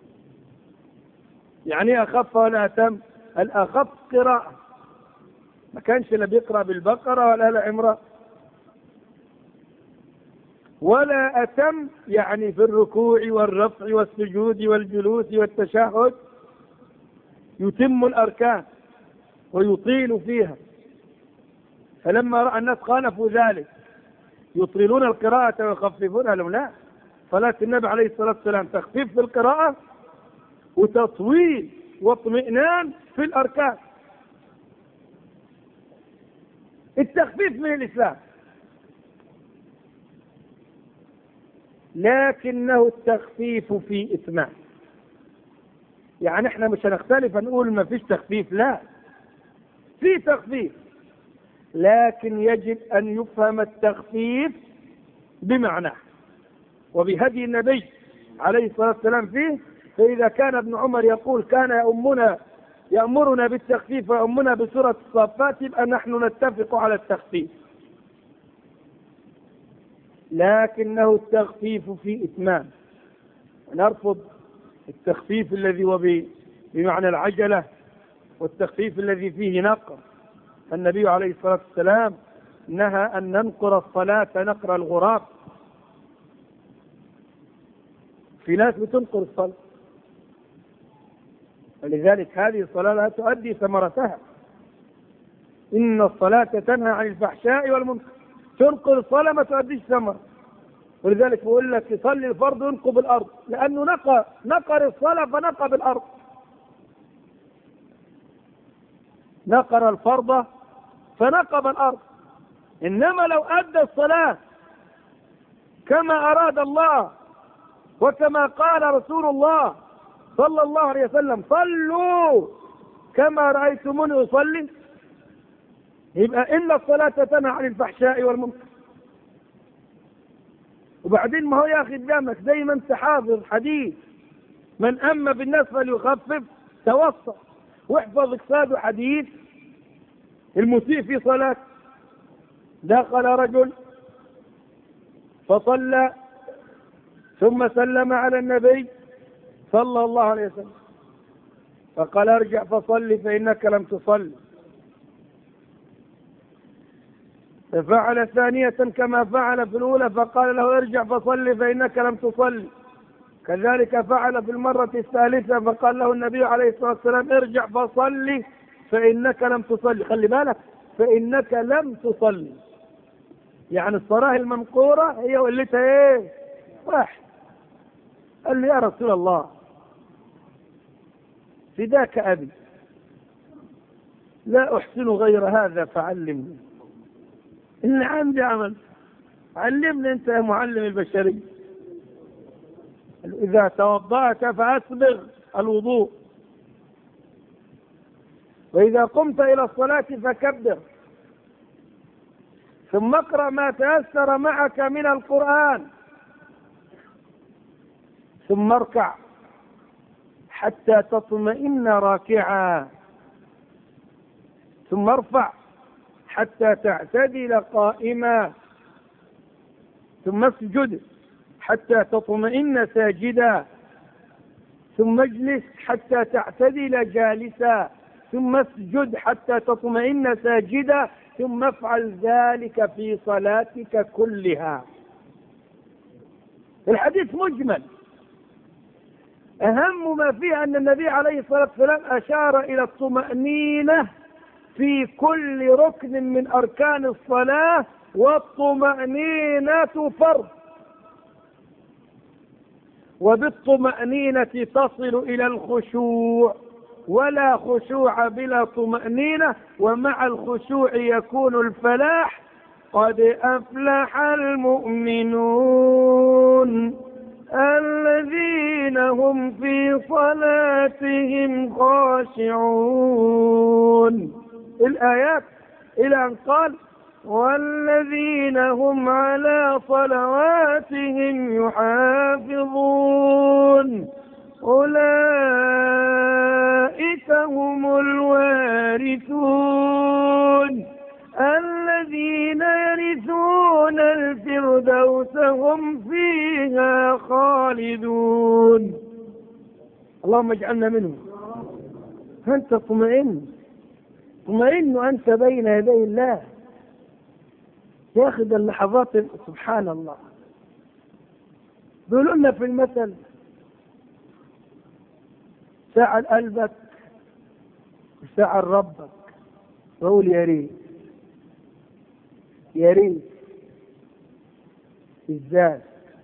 يعني أخف ولا أتم؟ الأخف قراءة، ما كانش لا بيقرأ بالبقرة ولا العمران. ولا أتم يعني في الركوع والرفع والسجود والجلوس والتشهد يتم الأركان ويطيل فيها. فلما رأى الناس خالفوا ذلك يطيلون القراءة ويخففونها، لهم لا، صلاة النبي عليه الصلاة والسلام تخفيف في القراءة وتطويل واطمئنان في الأركان. التخفيف من الإسلام، لكنه التخفيف في إتمام. يعني احنا مش هنختلف نقول ما فيش تخفيف، لا، في تخفيف، لكن يجب أن يفهم التخفيف بمعناه وبهدي النبي عليه الصلاة والسلام فيه. فإذا كان ابن عمر يقول كان يأمنا يأمرنا بالتخفيف ويأمنا بسورة الصافات، يبقى نحن نتفق على التخفيف، لكنه التخفيف في إتمام. نرفض التخفيف الذي هو بمعنى العجلة والتخفيف الذي فيه نقر. النبي عليه الصلاة والسلام نهى أن ننقر الصلاة نقر الغراب. في ناس بتنقر الصلاة، ولذلك هذه الصلاة لا تؤدي ثمرتها. إن الصلاة تنهى عن الفحشاء والمنكر، تنقر الصلاة ما تؤديش ثمرة. ولذلك بقول لك يصلي الفرض ينقب الأرض، لأنه نقر نقر الصلاة فنقب الأرض. نقر الفرض فنقب الأرض. إنما لو أدى الصلاة كما أراد الله وكما قال رسول الله صلى الله عليه وسلم صلوا كما رأيتموني أصلي، يبقى إن الصلاة تنهى عن الفحشاء والمنكر. وبعدين ما هو يا أخي قدامك زي ما أنت حافظ حديث من أما بالناس فليخفف، توسط واحفظ اقصاد حديث المسيء في صلاة. دخل رجل فصلى ثم سلم على النبي صلى الله عليه وسلم فقال ارجع فصلي فإنك لم تصلي. ففعل ثانية كما فعل في الأولى فقال له ارجع فصلي فإنك لم تصلي. كذلك فعل في المرة الثالثة فقال له النبي عليه الصلاة والسلام ارجع فصلي فإنك لم تصلي. خلي بالك، فإنك لم تصلي، يعني الصلاة المنقورة هي ولتها ايه؟ واحد. قال لي يا رسول الله فداك أبي لا أحسن غير هذا فعلمني. إن عندي عمل، علمني أنت يا معلم البشرية. إذا توضأت فأسبغ الوضوء، وإذا قمت إلى الصلاة فكبر، ثم اقرأ ما تيسر معك من القرآن، ثم اركع حتى تطمئن راكعا، ثم ارفع حتى تعتدل قائما، ثم اسجد حتى تطمئن ساجدا، ثم اجلس حتى تعتدل جالسا، ثم اسجد حتى تطمئن ساجدا، ثم افعل ذلك في صلاتك كلها. الحديث مجمل، أهم ما فيه أن النبي عليه الصلاة والسلام أشار إلى الطمأنينة في كل ركن من أركان الصلاة، والطمأنينة فرض، وبالطمأنينة تصل إلى الخشوع، ولا خشوع بلا طمأنينة، ومع الخشوع يكون الفلاح. قد أفلح المؤمنون الذين هم في صلاتهم خاشعون. الآيات إلى أن قال والذين هم على صلواتهم يحافظون أولئك هم الوارثون الذين يرثون الفردوس هم فيها خالدون. اللهم اجعلنا منهم. أنت اطمئن، اطمئن وأنت بين يدي الله. ياخذ اللحظات، سبحان الله. بيقولوا لنا في المثل ساعة قلبك وساعة ربك. بقول يا ريت يا ريت ازاي؟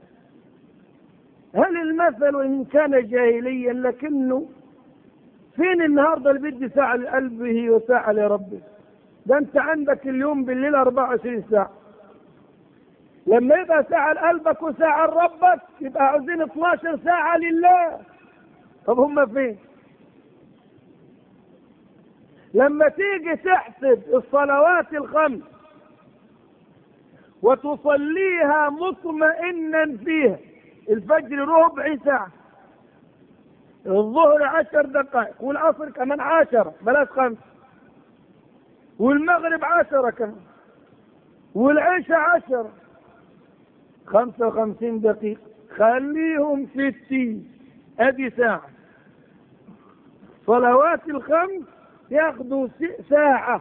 هل المثل وإن كان جاهليا لكنه فين النهارده اللي بيدي ساعة لقلبه وساعة لربه؟ ده انت عندك اليوم بالليل أربعة وعشرين ساعة. لما يبقى ساعة لقلبك وساعة لربك يبقى عاوزين اثناشر ساعة لله. طب هم فين؟ لما تيجي تحسب الصلوات الخمس وتصليها مطمئنا فيها، الفجر ربع ساعة، الظهر عشر دقائق، والعصر كمان عشرة بلاش خمس، والمغرب عشرة كمان، والعشاء عشرة، خمسة وخمسين دقيقة، خليهم ستين، ادي ساعة. صلوات الخمس ياخدوا ساعة،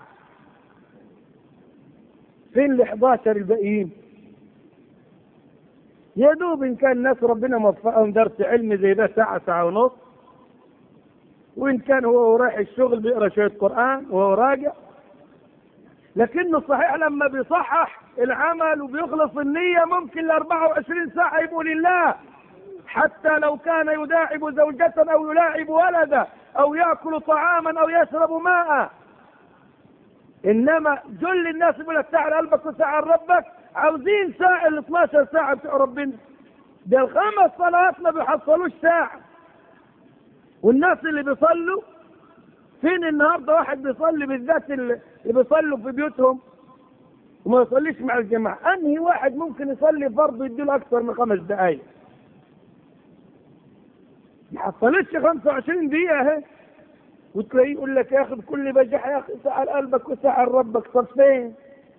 فين ال احداشر الباقيين؟ يا دوب ان كان ناس ربنا موفقهم درس علمي زي ده ساعة ساعة ونص، وان كان هو رايح الشغل بيقرا شوية قرآن وهو راجع. لكنه صحيح لما بيصحح العمل وبيخلص النية ممكن ال أربعة وعشرين ساعة يبقوا لله، حتى لو كان يداعب زوجة او يلاعب ولدا او يأكل طعاما او يشرب ماء. انما جل الناس يقول لك ساعة لقلبك وساعة لربك، عاوزين ساعة ال اثناشر ساعة بتوع ربنا. ده الخمس صلوات ما بيحصلوش ساعة. والناس اللي بيصلوا فين النهارده؟ واحد بيصلي بالذات اللي بيصلوا في بيوتهم وما يصليش مع الجماعة. انهي واحد ممكن يصلي فرض يديله اكثر من خمس دقايق؟ ما حصلتش خمسة وعشرين دقيقة اهي، وتلاقيه يقول لك ياخد كل بجح يا اخي ساعة لقلبك وساعة لربك. طب فين؟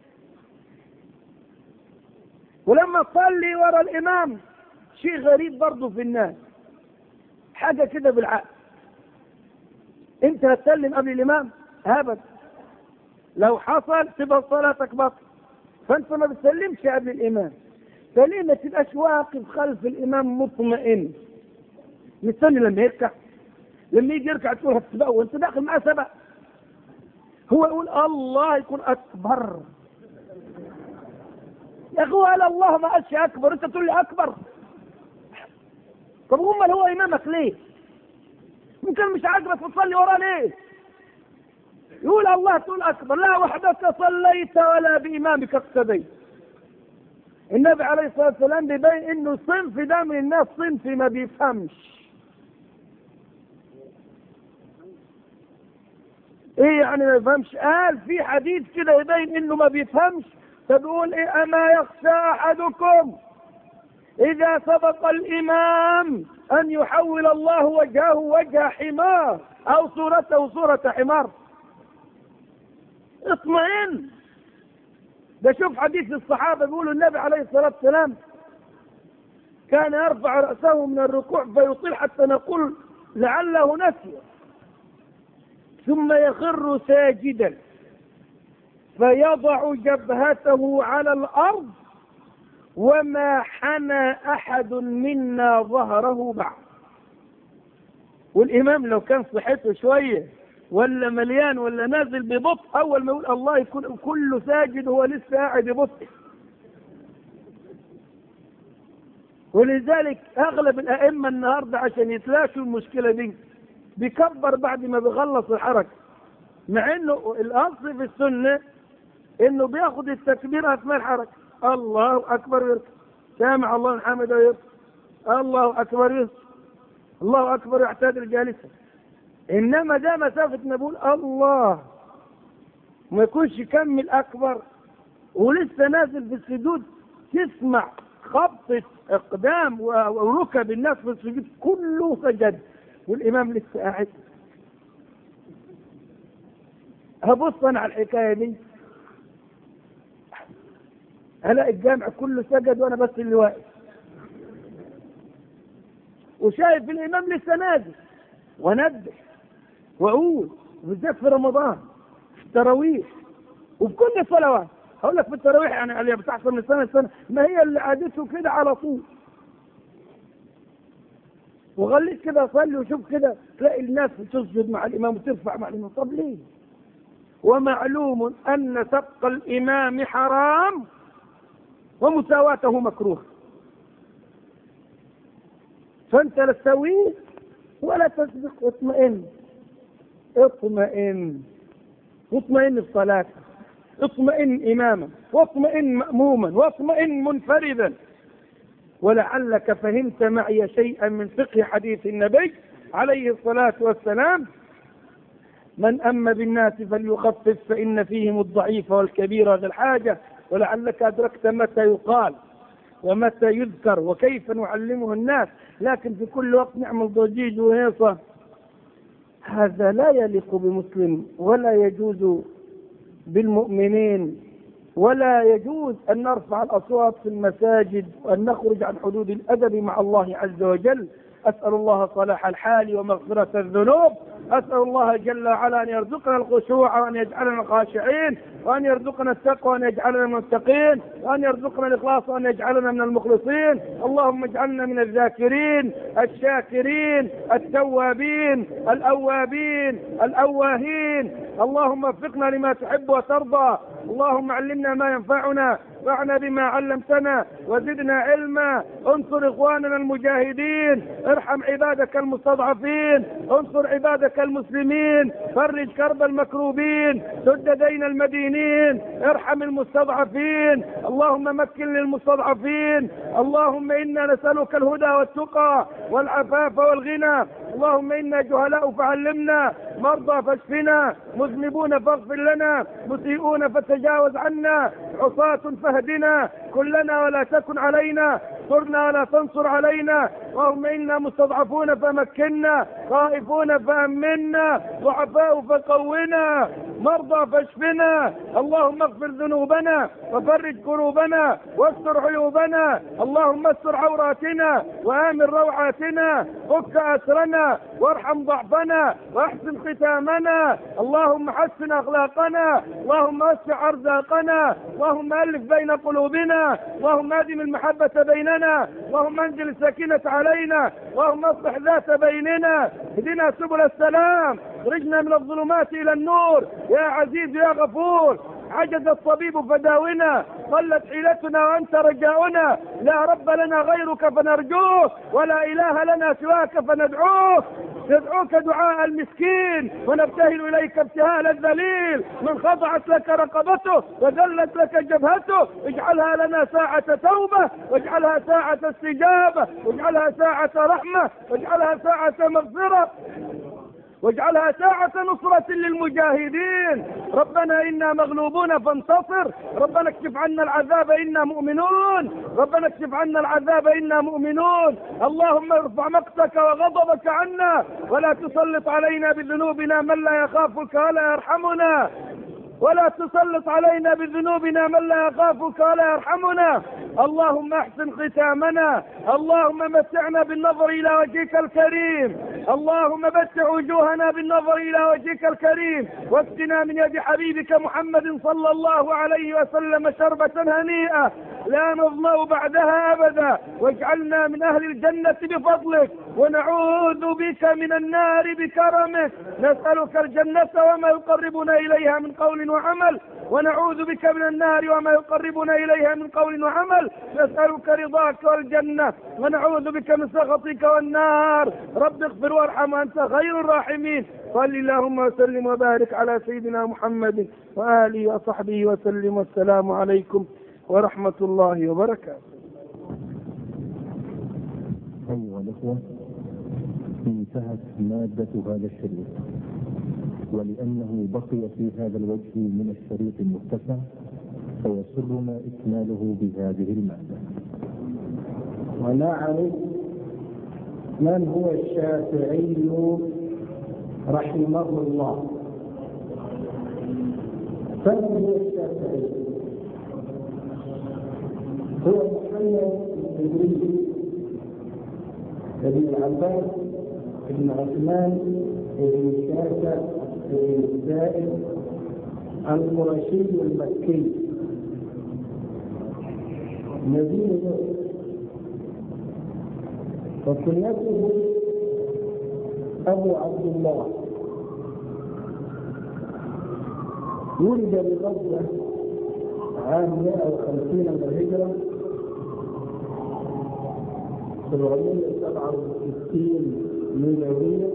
ولما تصلي ورا الامام شيء غريب برضه في الناس، حاجة كده بالعقل. انت هتسلم قبل الامام؟ ابدا. لو حصل تبقى صلاتك بطل. فانت ما بتسلمش قبل الامام، فليه ما تبقاش واقف خلف الامام مطمئن مستني لما يركع؟ لما يجي يركع تقول هتسبقه وانت داخل معاه سبق. هو يقول الله يكون اكبر، يا اخي قال الله ما قالش اكبر، انت تقول لي اكبر. طب امال هو امامك ليه؟ ممكن مش عاجبك تصلي وراه ليه؟ يقول الله تقول اكبر، لا وحدك صليت ولا بامامك اقتديت. النبي عليه الصلاه والسلام بيبين انه صنف ده من الناس صنف ما بيفهمش. ايه يعني ما بيفهمش؟ قال في حديث كده يبين انه ما بيفهمش، فبيقول ايه؟ اما يخشى احدكم اذا سبق الامام ان يحول الله وجهه وجه حمار او صورته صورة حمار. اطمئن. ده شوف حديث الصحابة بيقولوا النبي عليه الصلاة والسلام كان يرفع رأسه من الركوع فيطيل حتى نقول لعله نسي، ثم يخر ساجدا فيضع جبهته على الأرض وما حنى أحد منا ظهره بعد. والإمام لو كان صحته شوية ولا مليان ولا نازل ببطء، أول ما يقول الله يكون كله ساجد هو لسه قاعد ببطء. ولذلك أغلب الأئمة النهاردة عشان يتلاشوا المشكلة دي بيكبر بعد ما بيخلص الحركة، مع إنه الأصل في السنة إنه بياخد التكبير أثناء الحركة، الله أكبر يركع، سامع الله حمده يركع، الله أكبر يركع، الله أكبر يعتدل جالسا. إنما ده مسافة نقول الله ما يكونش يكمل أكبر ولسه نازل في السجود، تسمع خبطة اقدام وركب الناس في السجود كله سجد والامام لسه قاعد. هبص انا على الحكايه دي هلاقي الجامع كله سجد وانا بس اللي واقف، وشايف الامام لسه نازل وانبه واقول، بالذات في رمضان في التراويح وفي كل الصلوات. هقول لك في التراويح يعني اللي بتحصل من سنه لسنه، ما هي اللي عادته كده على طول. وخليك كده صلي وشوف كده تلاقي الناس تسجد مع الامام وترفع مع الامام. طب ليه؟ ومعلوم ان سبق الامام حرام ومساواته مكروه، فانت لا تسويه ولا تسبق. اطمئن اطمئن اطمئن في صلاتك، اطمئن اماما واطمئن مأموما واطمئن منفردا. ولعلك فهمت معي شيئا من فقه حديث النبي عليه الصلاة والسلام: من أم بالناس فليخفف فإن فيهم الضعيف والكبير ذا الحاجة. ولعلك أدركت متى يقال ومتى يذكر وكيف نعلمه الناس، لكن في كل وقت نعمل ضجيج وهيصة. هذا لا يليق بمسلم ولا يجوز بالمؤمنين، ولا يجوز أن نرفع الأصوات في المساجد وأن نخرج عن حدود الأدب مع الله عز وجل. أسأل الله صلاح الحال ومغفرة الذنوب، أسأل الله جل وعلا أن يرزقنا الخشوع وأن يجعلنا خاشعين، وأن يرزقنا التقوى وأن يجعلنا المتقين، وأن يرزقنا الإخلاص وأن يجعلنا من المخلصين. اللهم اجعلنا من الذاكرين الشاكرين التوابين الأوابين الأواهين. اللهم وفقنا لما تحب وترضى. اللهم علمنا ما ينفعنا وانفعنا بما علمتنا وزدنا علما. انصر إخواننا المجاهدين، ارحم عبادك المستضعفين، انصر عبادك المسلمين، فرج كرب المكروبين، سد دين المدينين، ارحم المستضعفين. اللهم مكن للمستضعفين. اللهم إنا نسألك الهدى والتقى والعفاف والغنى. اللهم إنا جهلاء فعلمنا، مرضى فاشفنا، مذنبون فاغفر لنا، مسيئون فتجاوز عنا، عصاة فاهدنا، كلنا ولا تكن علينا، انصرنا ولا تنصر علينا. اللهم إنا مستضعفون فمكنا، خائفون فأمنا، ضعفاء فقونا، مرضى فاشفنا، اللهم اغفر ذنوبنا وفرج كروبنا واستر عيوبنا، اللهم استر عوراتنا وآمن روعاتنا، فك أسرنا وارحم ضعفنا واحسن ختامنا، اللهم حسن أخلاقنا، اللهم وسع أرزاقنا، اللهم ألف بين قلوبنا، اللهم أدم المحبة بيننا، اللهم انزل السكينة علينا، اللهم اصلح ذات بيننا، اهدنا سبل السلام، اخرجنا من الظلمات إلى النور، يا عزيز يا غفور. عجز الطبيب فداونا، قلت حيلتنا وأنت رجاؤنا، لا رب لنا غيرك فنرجوه، ولا إله لنا سواك فندعوه، ندعوك دعاء المسكين ونبتهل إليك ابتهال الذليل من خضعت لك رقبته وذلت لك جبهته، اجعلها لنا ساعة توبة، واجعلها ساعة استجابة، واجعلها ساعة رحمة، واجعلها ساعة مغفرة، واجعلها ساعة نصرة للمجاهدين. ربنا إنا مغلوبون فانتصر، ربنا اكشف عنا العذاب إنا مؤمنون، ربنا اكشف عنا العذاب إنا مؤمنون. اللهم ارفع مقتك وغضبك عنا، ولا تسلط علينا بذنوبنا من لا يخافك ولا يرحمنا، ولا تسلط علينا بذنوبنا من لا يخافك ولا يرحمنا. اللهم احسن ختامنا، اللهم متعنا بالنظر إلى وجهك الكريم، اللهم متع وجوهنا بالنظر إلى وجهك الكريم، واسقنا من يد حبيبك محمد صلى الله عليه وسلم شربة هنيئة لا نظمأ بعدها أبدا، واجعلنا من أهل الجنة بفضلك، ونعوذ بك من النار بكرمك. نسألك الجنة وما يقربنا إليها من قول وعمل، ونعوذ بك من النار وما يقربنا إليها من قول وعمل. نسألك رضاك والجنة، ونعوذ بك من سخطك والنار. رب اغفر وارحم وأنت خير الراحمين. صل اللهم وسلم وبارك على سيدنا محمد وآله وصحبه وسلم، والسلام عليكم ورحمة الله وبركاته. أيها الأخوة، انتهت مادة هذا الشريط، ولأنه بقي في هذا الوجه من الشريط المتسع فيسرنا إكماله بهذه المادة. ونعرف من هو الشافعي رحمه الله. فمن هو الشافعي؟ هو محمد بن ابن العباس بن عثمان بن شافع بن الزائد القرشي المكي نبي، وكنيته أبو عبد الله. ولد بغزة عام مئة وخمسين من الهجرة، سبعمائة وسبعة وستين ميلادية،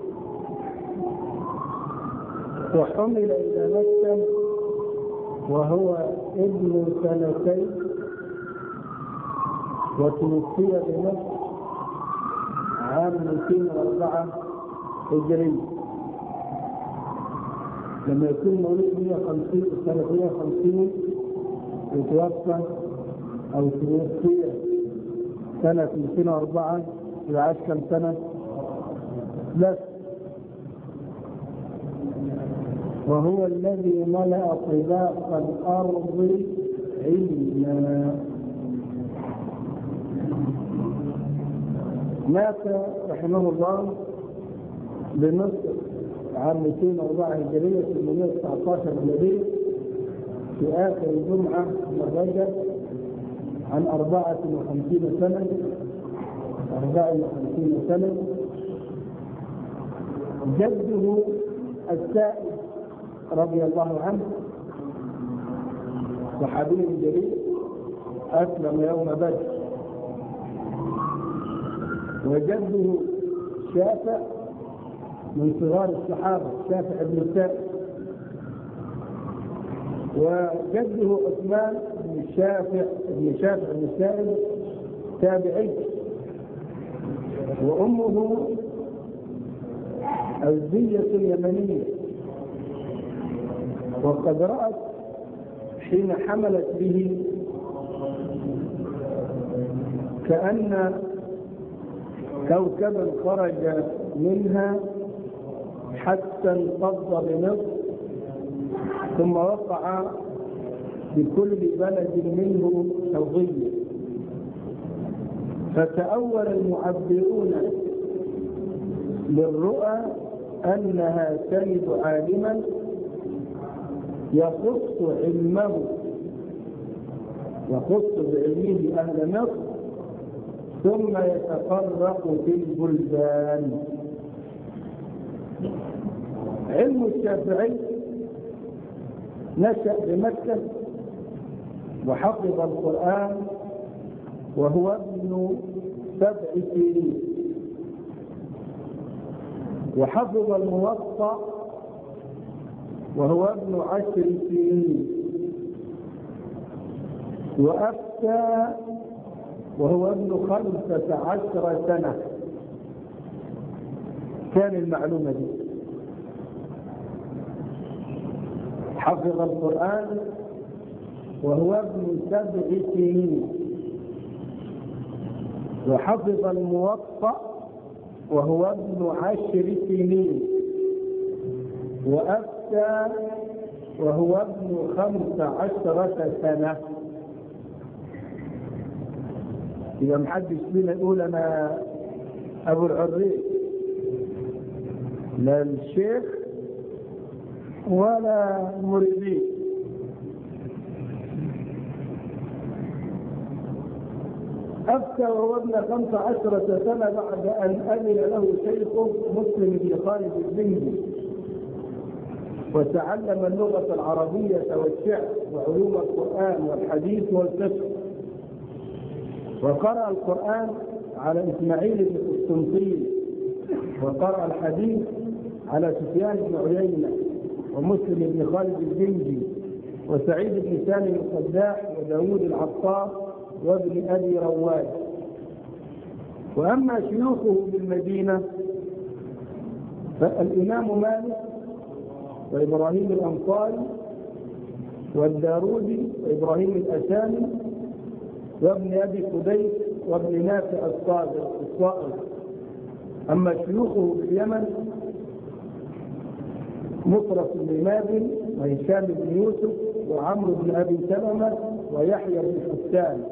وحمل إلى مكة وهو ابن سنتين، وتوفي بمصر عام مئتين وأربعة هجري. لما يكون مولود مئة وخمسين سنة مئة وخمسين يتوفى أو توفي سنة مئتين وأربعة، يعيش كم سنة؟ بس. وهو الذي ملأ طباق الأرض علما. مات رحمه الله بمصر عام مئتين وأربعة هجرية ثمانمائة وتسعة عشر ميلادية في آخر الجمعة من رجب عن أربعة وخمسين سنة أربعة وخمسين سنة. جده السائب رضي الله عنه صحابي جليل أسلم يوم بدر، وجده شافع من صغار الصحابة، شافع بن السائب، وجده عثمان بن شافع بن شافع بن السائب تابعي، وأمه أزدية اليمنية، وقد رأت حين حملت به كأن كوكبا خرج منها حتى انقض بمصر ثم وقع بكل بلد منه توضية. فتأول المعبرون للرؤى أنها تلد عالما يخص علمه يخص بعلمه أهل مصر ثم يتفرق في البلدان. علم الشافعي نشأ بمكة وحفظ القرآن وهو ابن سبع سنين، وحفظ الموطأ وهو ابن عشر سنين، وأفتى وهو ابن خمسة عشر سنة. كان المعلومة دي حفظ القرآن وهو ابن سبع سنين، وحفظ الموطأ وهو ابن عشر سنين، وأفتى وهو ابن خمس عشرة سنة. إذا محدش فينا يقول أنا أبو العريق، لا الشيخ ولا المريدين. أفتى وهو ابن خمس عشرة سنة بعد أن أذن له شيخه مسلم بن خالد الزنجي، وتعلم اللغة العربية والشعر وعلوم القرآن والحديث والفقه، وقرأ القرآن على إسماعيل بن قسطنطين، وقرأ الحديث على سفيان بن عيينة ومسلم بن خالد الزنجي وسعيد بن سالم القداح وداود العطار وابن أبي رواد. وأما شيوخه بالمدينة فالإمام مالك وإبراهيم الأنصاري والدارودي وإبراهيم الأسامي وابن أبي قديس وابن نافع الصائغ. أما شيوخه باليمن مطرف بن مازن وهشام بن يوسف وعمرو بن أبي سلمة ويحيى بن حسان.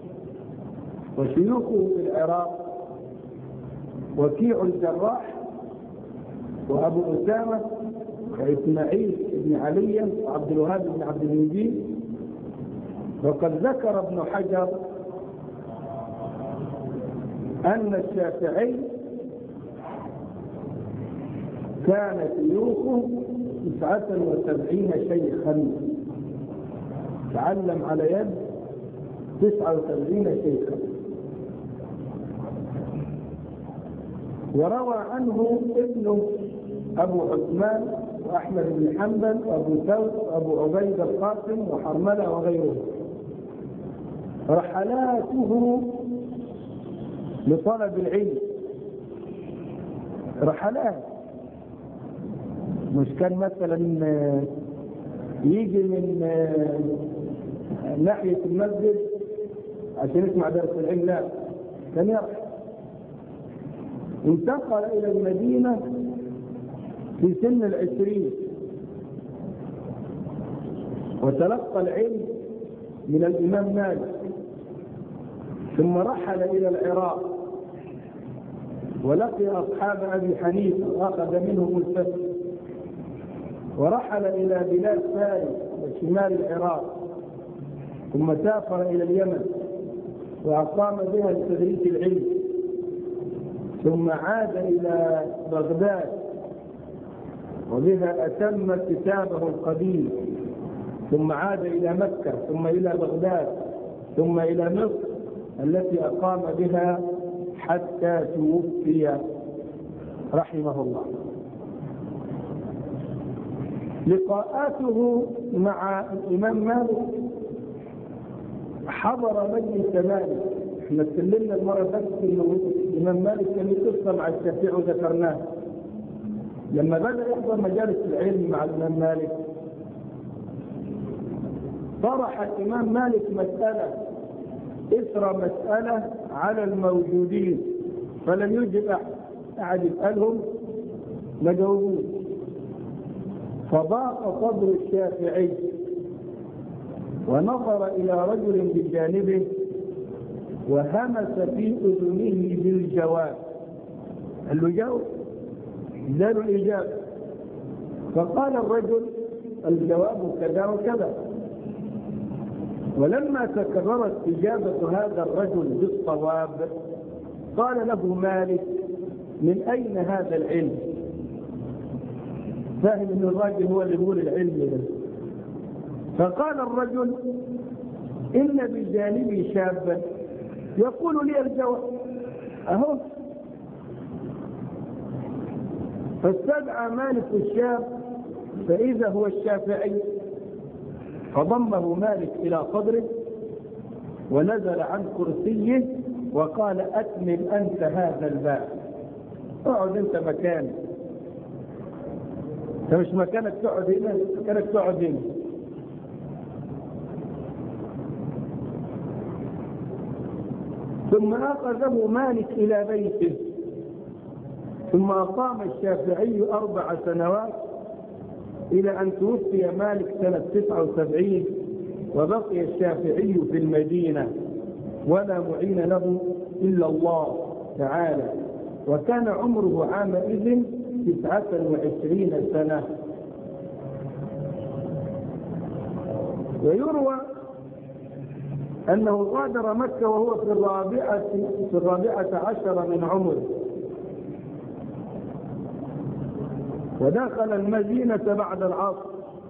وشيوخه في العراق وكيع الجراح وأبو أسامة وإسماعيل بن علي وعبد الوهاب بن عبد المجيد. وقد ذكر ابن حجر أن الشافعي كان شيوخه تسعة وسبعين شيخا، تعلم على يد تسعة وسبعين شيخا. وروى عنه ابنه أبو عثمان وأحمد بن حنبل وأبو ثور وأبو عبيد القاسم وحرملة وغيره. رحلاته لطلب العلم رحلات، مش كان مثلا يجي من ناحية المسجد عشان يسمع درس العلم، لا، كان يرحل. انتقل إلى المدينة في سن العشرين وتلقى العلم من الإمام مالك، ثم رحل إلى العراق ولقي أصحاب أبي حنيفة وأخذ منهم الفقه، ورحل إلى بلاد فارس وشمال العراق، ثم سافر إلى اليمن وأقام بها لتدريس العلم، ثم عاد إلى بغداد وبها أتم كتابه القديم، ثم عاد إلى مكة ثم إلى بغداد ثم إلى مصر التي أقام بها حتى توفي رحمه الله. لقاءاته مع الإمام مالك حضر مجلس مالك. احنا اتكلمنا المرة بس انه الإمام مالك كان له قصة مع الشافعي وذكرناه. لما بدأ يحضر مجالس العلم مع الإمام مالك طرح الإمام مالك مسألة إثر مسألة على الموجودين، فلم يجب أحد، أحد يسألهم ما جاوبوه، فضاق صدر الشافعي ونظر إلى رجل بجانبه وهمس في أذنه بالجواب. قال له جاوب، اداله الإجابة. فقال الرجل الجواب كذا وكذا. ولما تكررت إجابة هذا الرجل بالصواب قال له مالك: من أين هذا العلم؟ فاهم أن الراجل هو اللي يقول العلم ده. فقال الرجل: إن بجانبي شابا يقول لي الجواب أهو. فاستدعى مالك الشاب فإذا هو الشافعي، فضمه مالك إلى صدره ونزل عن كرسيه وقال: أتمم أنت هذا الباب، اقعد أنت مكانك، أنت مش مكانك تقعد هنا، مكانك تقعد هنا. ثم أخذه مالك إلى بيته، ثم أقام الشافعي أربع سنوات إلى أن توفي مالك سنة تسعة وسبعين، وبقي الشافعي في المدينة ولا معين له إلا الله تعالى، وكان عمره عامئذ تسعة وعشرين سنة. ويروى أنه غادر مكة وهو في الرابعة في الرابعة عشر من عمره، ودخل المدينة بعد العصر،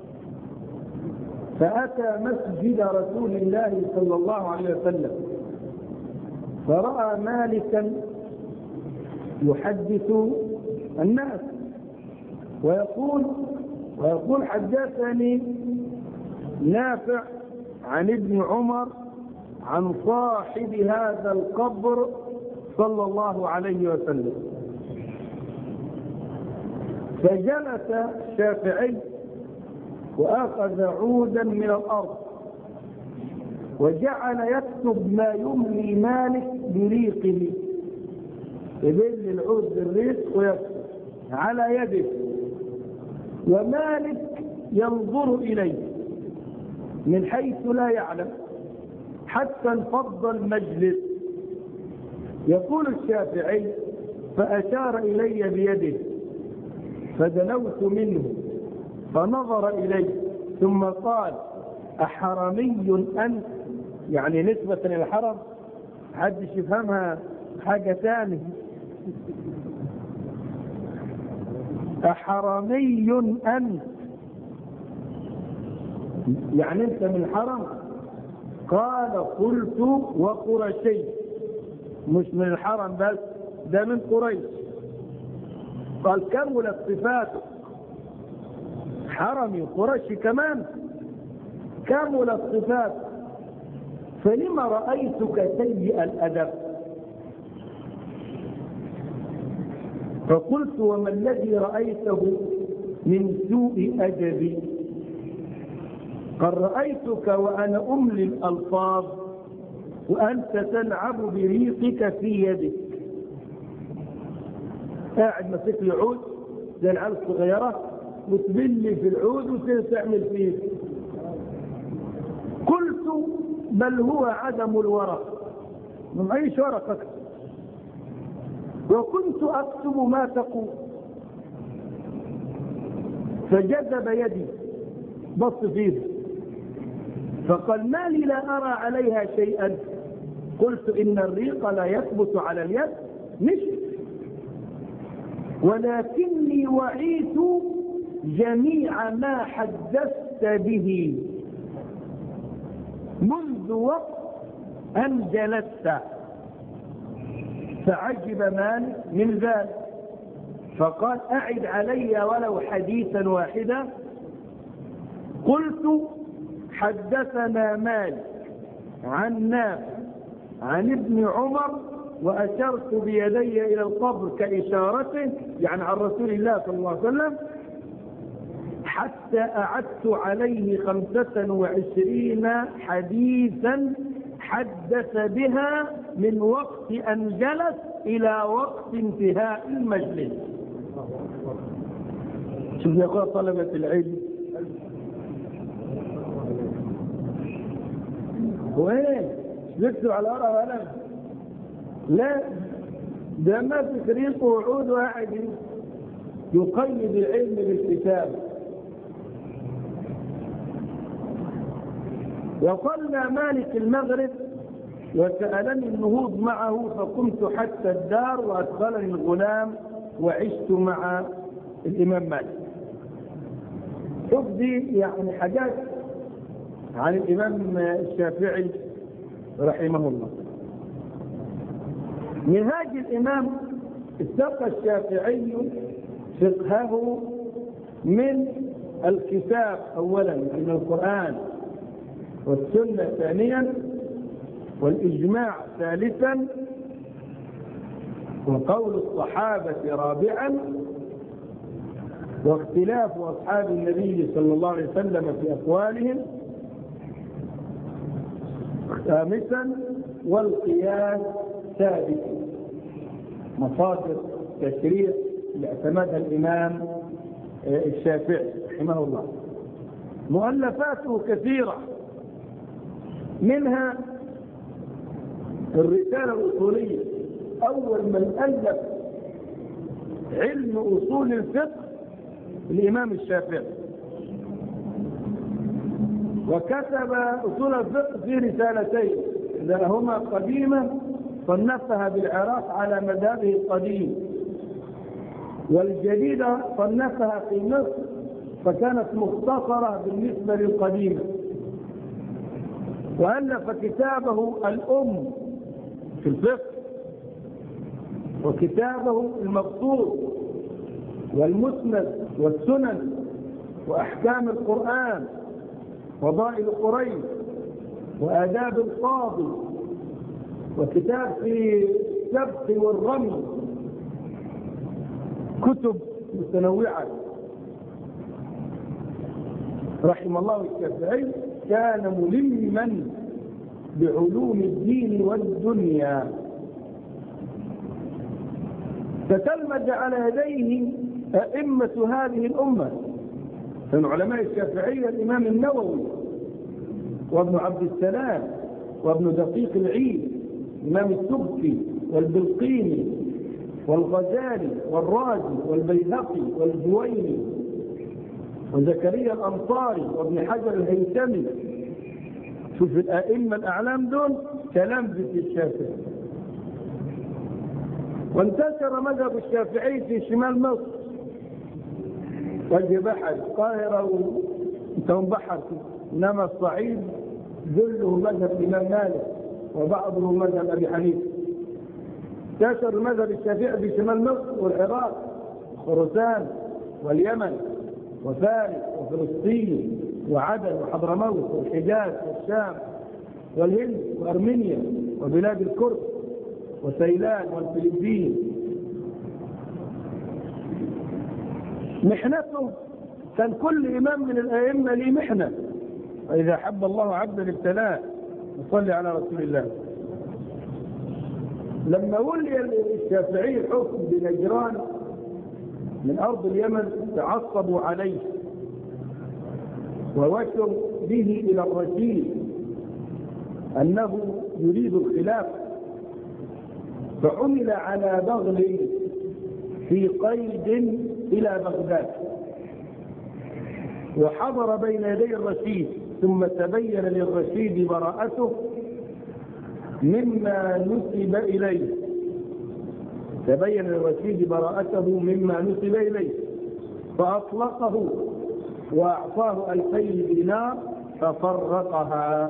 فأتى مسجد رسول الله صلى الله عليه وسلم، فرأى مالكا يحدث الناس ويقول ويقول حدثني نافع عن ابن عمر عن صاحب هذا القبر صلى الله عليه وسلم. فجلس الشافعي وأخذ عودا من الأرض وجعل يكتب ما يملي مالك بريقه، يبل العود بالريق ويكتب على يده، ومالك ينظر إليه من حيث لا يعلم حتى انفض المجلس. يقول الشافعي: فأشار إلي بيده فدنوت منه فنظر إلي ثم قال: أحرمي أنت؟ يعني نسبة للحرم، محدش يفهمها حاجة ثانية. أحرمي أنت؟ يعني أنت من الحرم؟ قال: قلت وقرشي. مش من الحرم بس، ده من قريش. قال: كملت صفاته، حرمي قرشي كمان، كملت صفاته، فلما رأيتك سيء الأدب؟ فقلت: وما الذي رأيته من سوء أدبي؟ قد رأيتك وأنا أملي الألفاظ وأنت تلعب بريقك في يدك. قاعد مسك لي عود زي العيال الصغيرة وتبلي في العود وتعمل فيه. قلت: بل هو عدم الورق، ما معيش ورق أكتب، وكنت أكتب ما تقول. فجذب يدي بص فيه فقال: ما لي لا أرى عليها شيئا. قلت: إن الريق لا يثبت على اليد نشف، ولكني وعيت جميع ما حدثت به منذ وقت أن جلست. فعجب مالك من ذلك فقال: أعد علي ولو حديثا واحدا. قلت: حدثنا مالك عن نافع عن ابن عمر، وأشرت بيدي إلى القبر كإشارته، يعني عن رسول الله صلى الله عليه وسلم، حتى أعدت عليه خمسة وعشرين حديثا حدث بها من وقت أن جلس إلى وقت انتهاء المجلس. شوف يا أخوة طلبة العلم وين بيكتب على ورقة وقلم؟ لا، ده ما في طريق وعود واحد يقيد العلم بالكتاب. وصلنا مالك المغرب وسألني النهوض معه فقمت حتى الدار وأدخلني الغلام وعشت مع الإمام مالك. شوف دي يعني حاجات عن الإمام الشافعي رحمه الله. منهاج الإمام استقى الشافعي فقهه من الكتاب أولا من القرآن والسنة ثانيا والإجماع ثالثا وقول الصحابة رابعا واختلاف أصحاب النبي صلى الله عليه وسلم في أقوالهم خامسا والقياس سادسا. مصادر تشريع اللي اعتمدها الإمام الشافعي رحمه الله. مؤلفاته كثيرة، منها الرسالة الأصولية. أول من ألف علم أصول الفقه الإمام الشافعي، وكتب أصول الفقه في رسالتين، إذا هما قديمة صنفها بالعراق على مذهبه القديم، والجديدة صنفها في مصر فكانت مختصرة بالنسبة للقديمة. وألف كتابه الأم في الفقه، وكتابه المقصود والمسند والسنن وأحكام القرآن وضائل قريش وآداب القاضي، وكتاب في السبق والرمي، كتب متنوعة. رحم الله الشافعي كان ملما بعلوم الدين والدنيا، فتلمذ على يديه أئمة هذه الأمة من علماء الشافعية الإمام النووي وابن عبد السلام وابن دقيق العيد، الإمام السبكي والبلقيني والغزالي والرازي والبيهقي والجويني وزكريا الأنصاري وابن حجر الهيثمي. شوف الأئمة الأعلام دول كلام في الشافعي. وانتشر مذهب الشافعي في شمال مصر، وجه بحر القاهرة وانتهم بحر، إنما الصعيد ذله مذهب الإمام مالك وبعضه مذهب أبي حنيفة. انتشر مذهب الشافعي في شمال مصر والعراق وخراسان واليمن وفارس وفلسطين وعدن وحضرموت والحجاز والشام والهند وأرمينيا وبلاد الكرد وسيلان والفلبين. محنته كان كل إمام من الأئمة ليه محنة، وإذا حب الله عبدا ابتلاه. نصلي على رسول الله. لما ولي الشافعي الحكم بنجران من أرض اليمن تعصبوا عليه ووشوا به إلى الرشيد أنه يريد الخلافة، فعمل على بغل في قيد إلى بغداد، وحضر بين يدي الرشيد، ثم تبين للرشيد براءته مما نسب إليه تبين للرشيد براءته مما نسب إليه فأطلقه وأعطاه ألفي دينار ففرقها.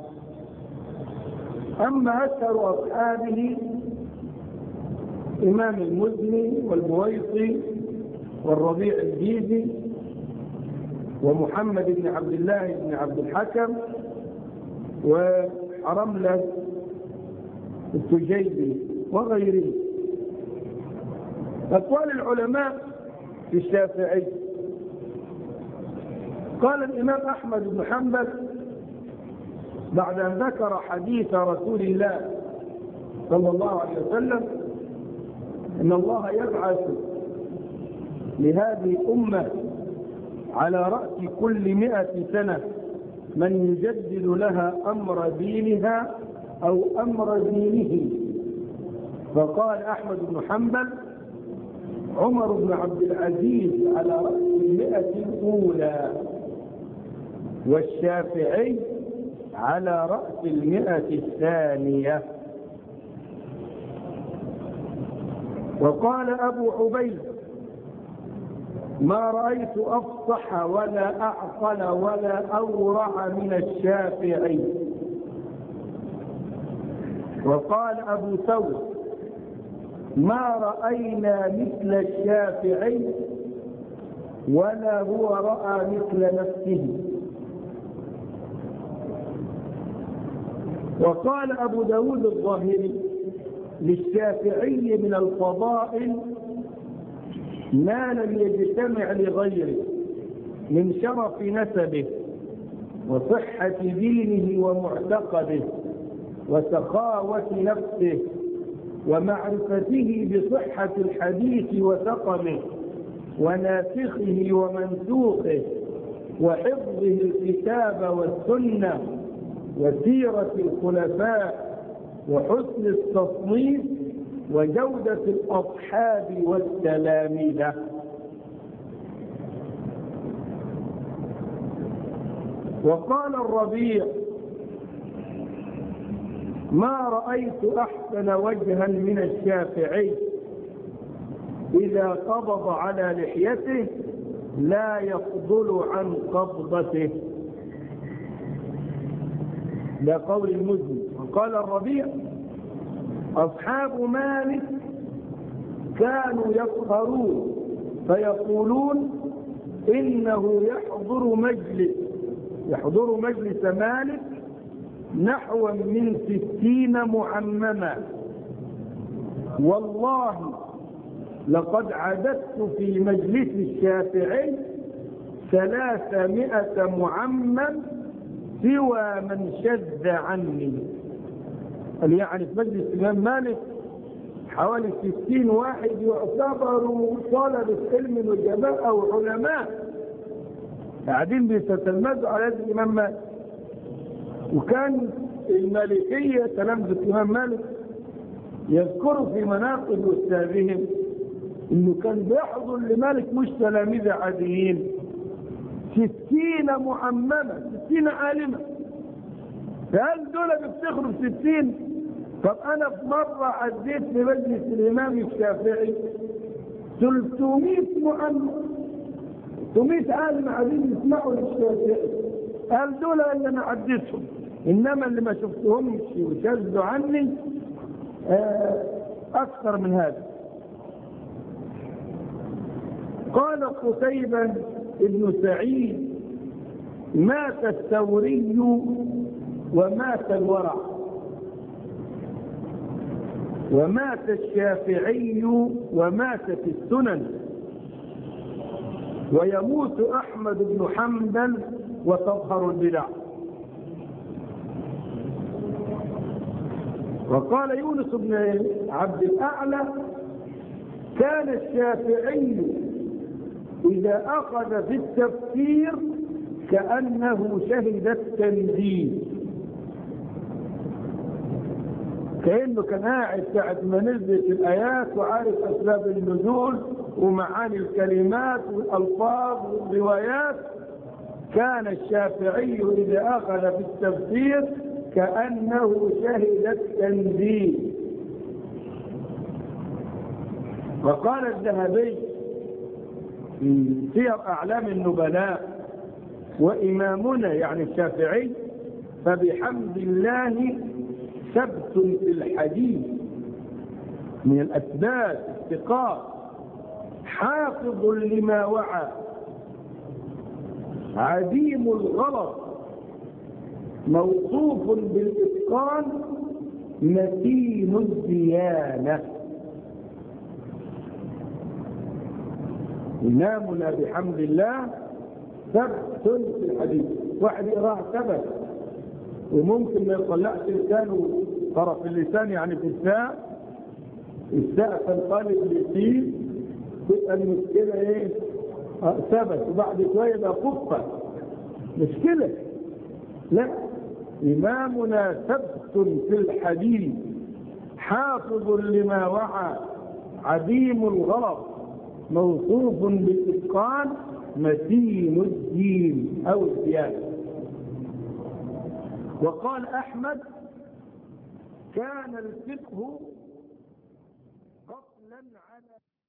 أما أشهر أصحابه إمام المزني والبويطي والربيع الجيزي ومحمد بن عبد الله بن عبد الحكم وحرملة التجيبي وغيره. أقوال العلماء في الشافعي: قال الإمام أحمد بن حنبل بعد أن ذكر حديث رسول الله صلى الله عليه وسلم إن الله يبعث لهذه الأمة على رأس كل مئة سنة من يجدد لها أمر دينها أو أمر دينه. فقال أحمد بن حنبل عمر بن عبد العزيز على رأس المئة الأولى، والشافعي على رأس المئة الثانية. وقال أبو عبيد ما رأيت أفصح ولا أعقل ولا أورع من الشافعي. وقال أبو ثور ما رأينا مثل الشافعي ولا هو رأى مثل نفسه. وقال أبو داود الظاهري للشافعي من الفضائل ما لم يجتمع لغيره من شرف نسبه وصحة دينه ومعتقده وسخاوة نفسه ومعرفته بصحة الحديث وثقمه وناسخه ومنسوخه وحفظه الكتاب والسنة وسيرة الخلفاء وحسن التصنيف وجودة الأصحاب والتلاميذ. وقال الربيع ما رأيت أحسن وجها من الشافعي إذا قبض على لحيته لا يفضل عن قبضته. ده قول المزني. وقال الربيع أصحاب مالك كانوا يفخرون فيقولون إنه يحضر مجلس يحضر مجلس مالك نحو من ستين معمما، والله لقد عددت في مجلس الشافعي ثلاثمائة معمم سوى من شذ عني. قال يعني في مجلس الإمام مالك حوالي ستين واحد يعتبروا طلبة علم وجماعة أو علماء قاعدين بيتتلمذوا على هذا الإمام مالك. وكان المالكية تلامذة الإمام مالك يذكروا في مناقب أستاذهم إنه كان بيحضر لمالك مش تلاميذ عاديين، ستين معممة ستين عالمة. فهل دول بيفتخروا بستين؟ طب أنا في مرة عديت في مجلس الإمام الشافعي ثلاثمائة معمم، ثلاثمائة عالم عاديين يسمعوا للشافعي. قال دول اللي أنا عديتهم، إنما اللي ما شفتهمش وشذوا عني أكثر من هذا. قال قتيبة ابن سعيد مات الثوري ومات الورع، ومات الشافعي وماتت السنن، ويموت أحمد بن حنبل وتظهر البدع. وقال يونس بن عبد الأعلى كان الشافعي إذا أخذ في التفسير كأنه شهد التنزيل، كأنه كان قاعد ساعة ما نزلت الآيات وعارف أسباب النزول ومعاني الكلمات والألفاظ والروايات. كان الشافعي إذا أخذ في التفسير كأنه شهد التنزيل. وقال الذهبي في سير أعلام النبلاء وإمامنا يعني الشافعي فبحمد الله ثبت في الحديث من الأسباب الثقات حافظ لما وعى عديم الغلط موصوف بالإتقان متين الديانة. إمامنا بحمد الله ثبت في الحديث. واحد يقرأ ثبت وممكن ما يطلعش لسانه طرف اللسان يعني في الساء، الساء تنقلب لسين، تبقى المشكلة ايه؟ ثبت وبعد شوية بقى خفة، مشكلة. لا، إمامنا ثبت في الحديث، حافظ لما وعى، عديم الغلط، موصوف بالإتقان، متين الدين أو الديانة. وقال أحمد: كان الفقه قبلا على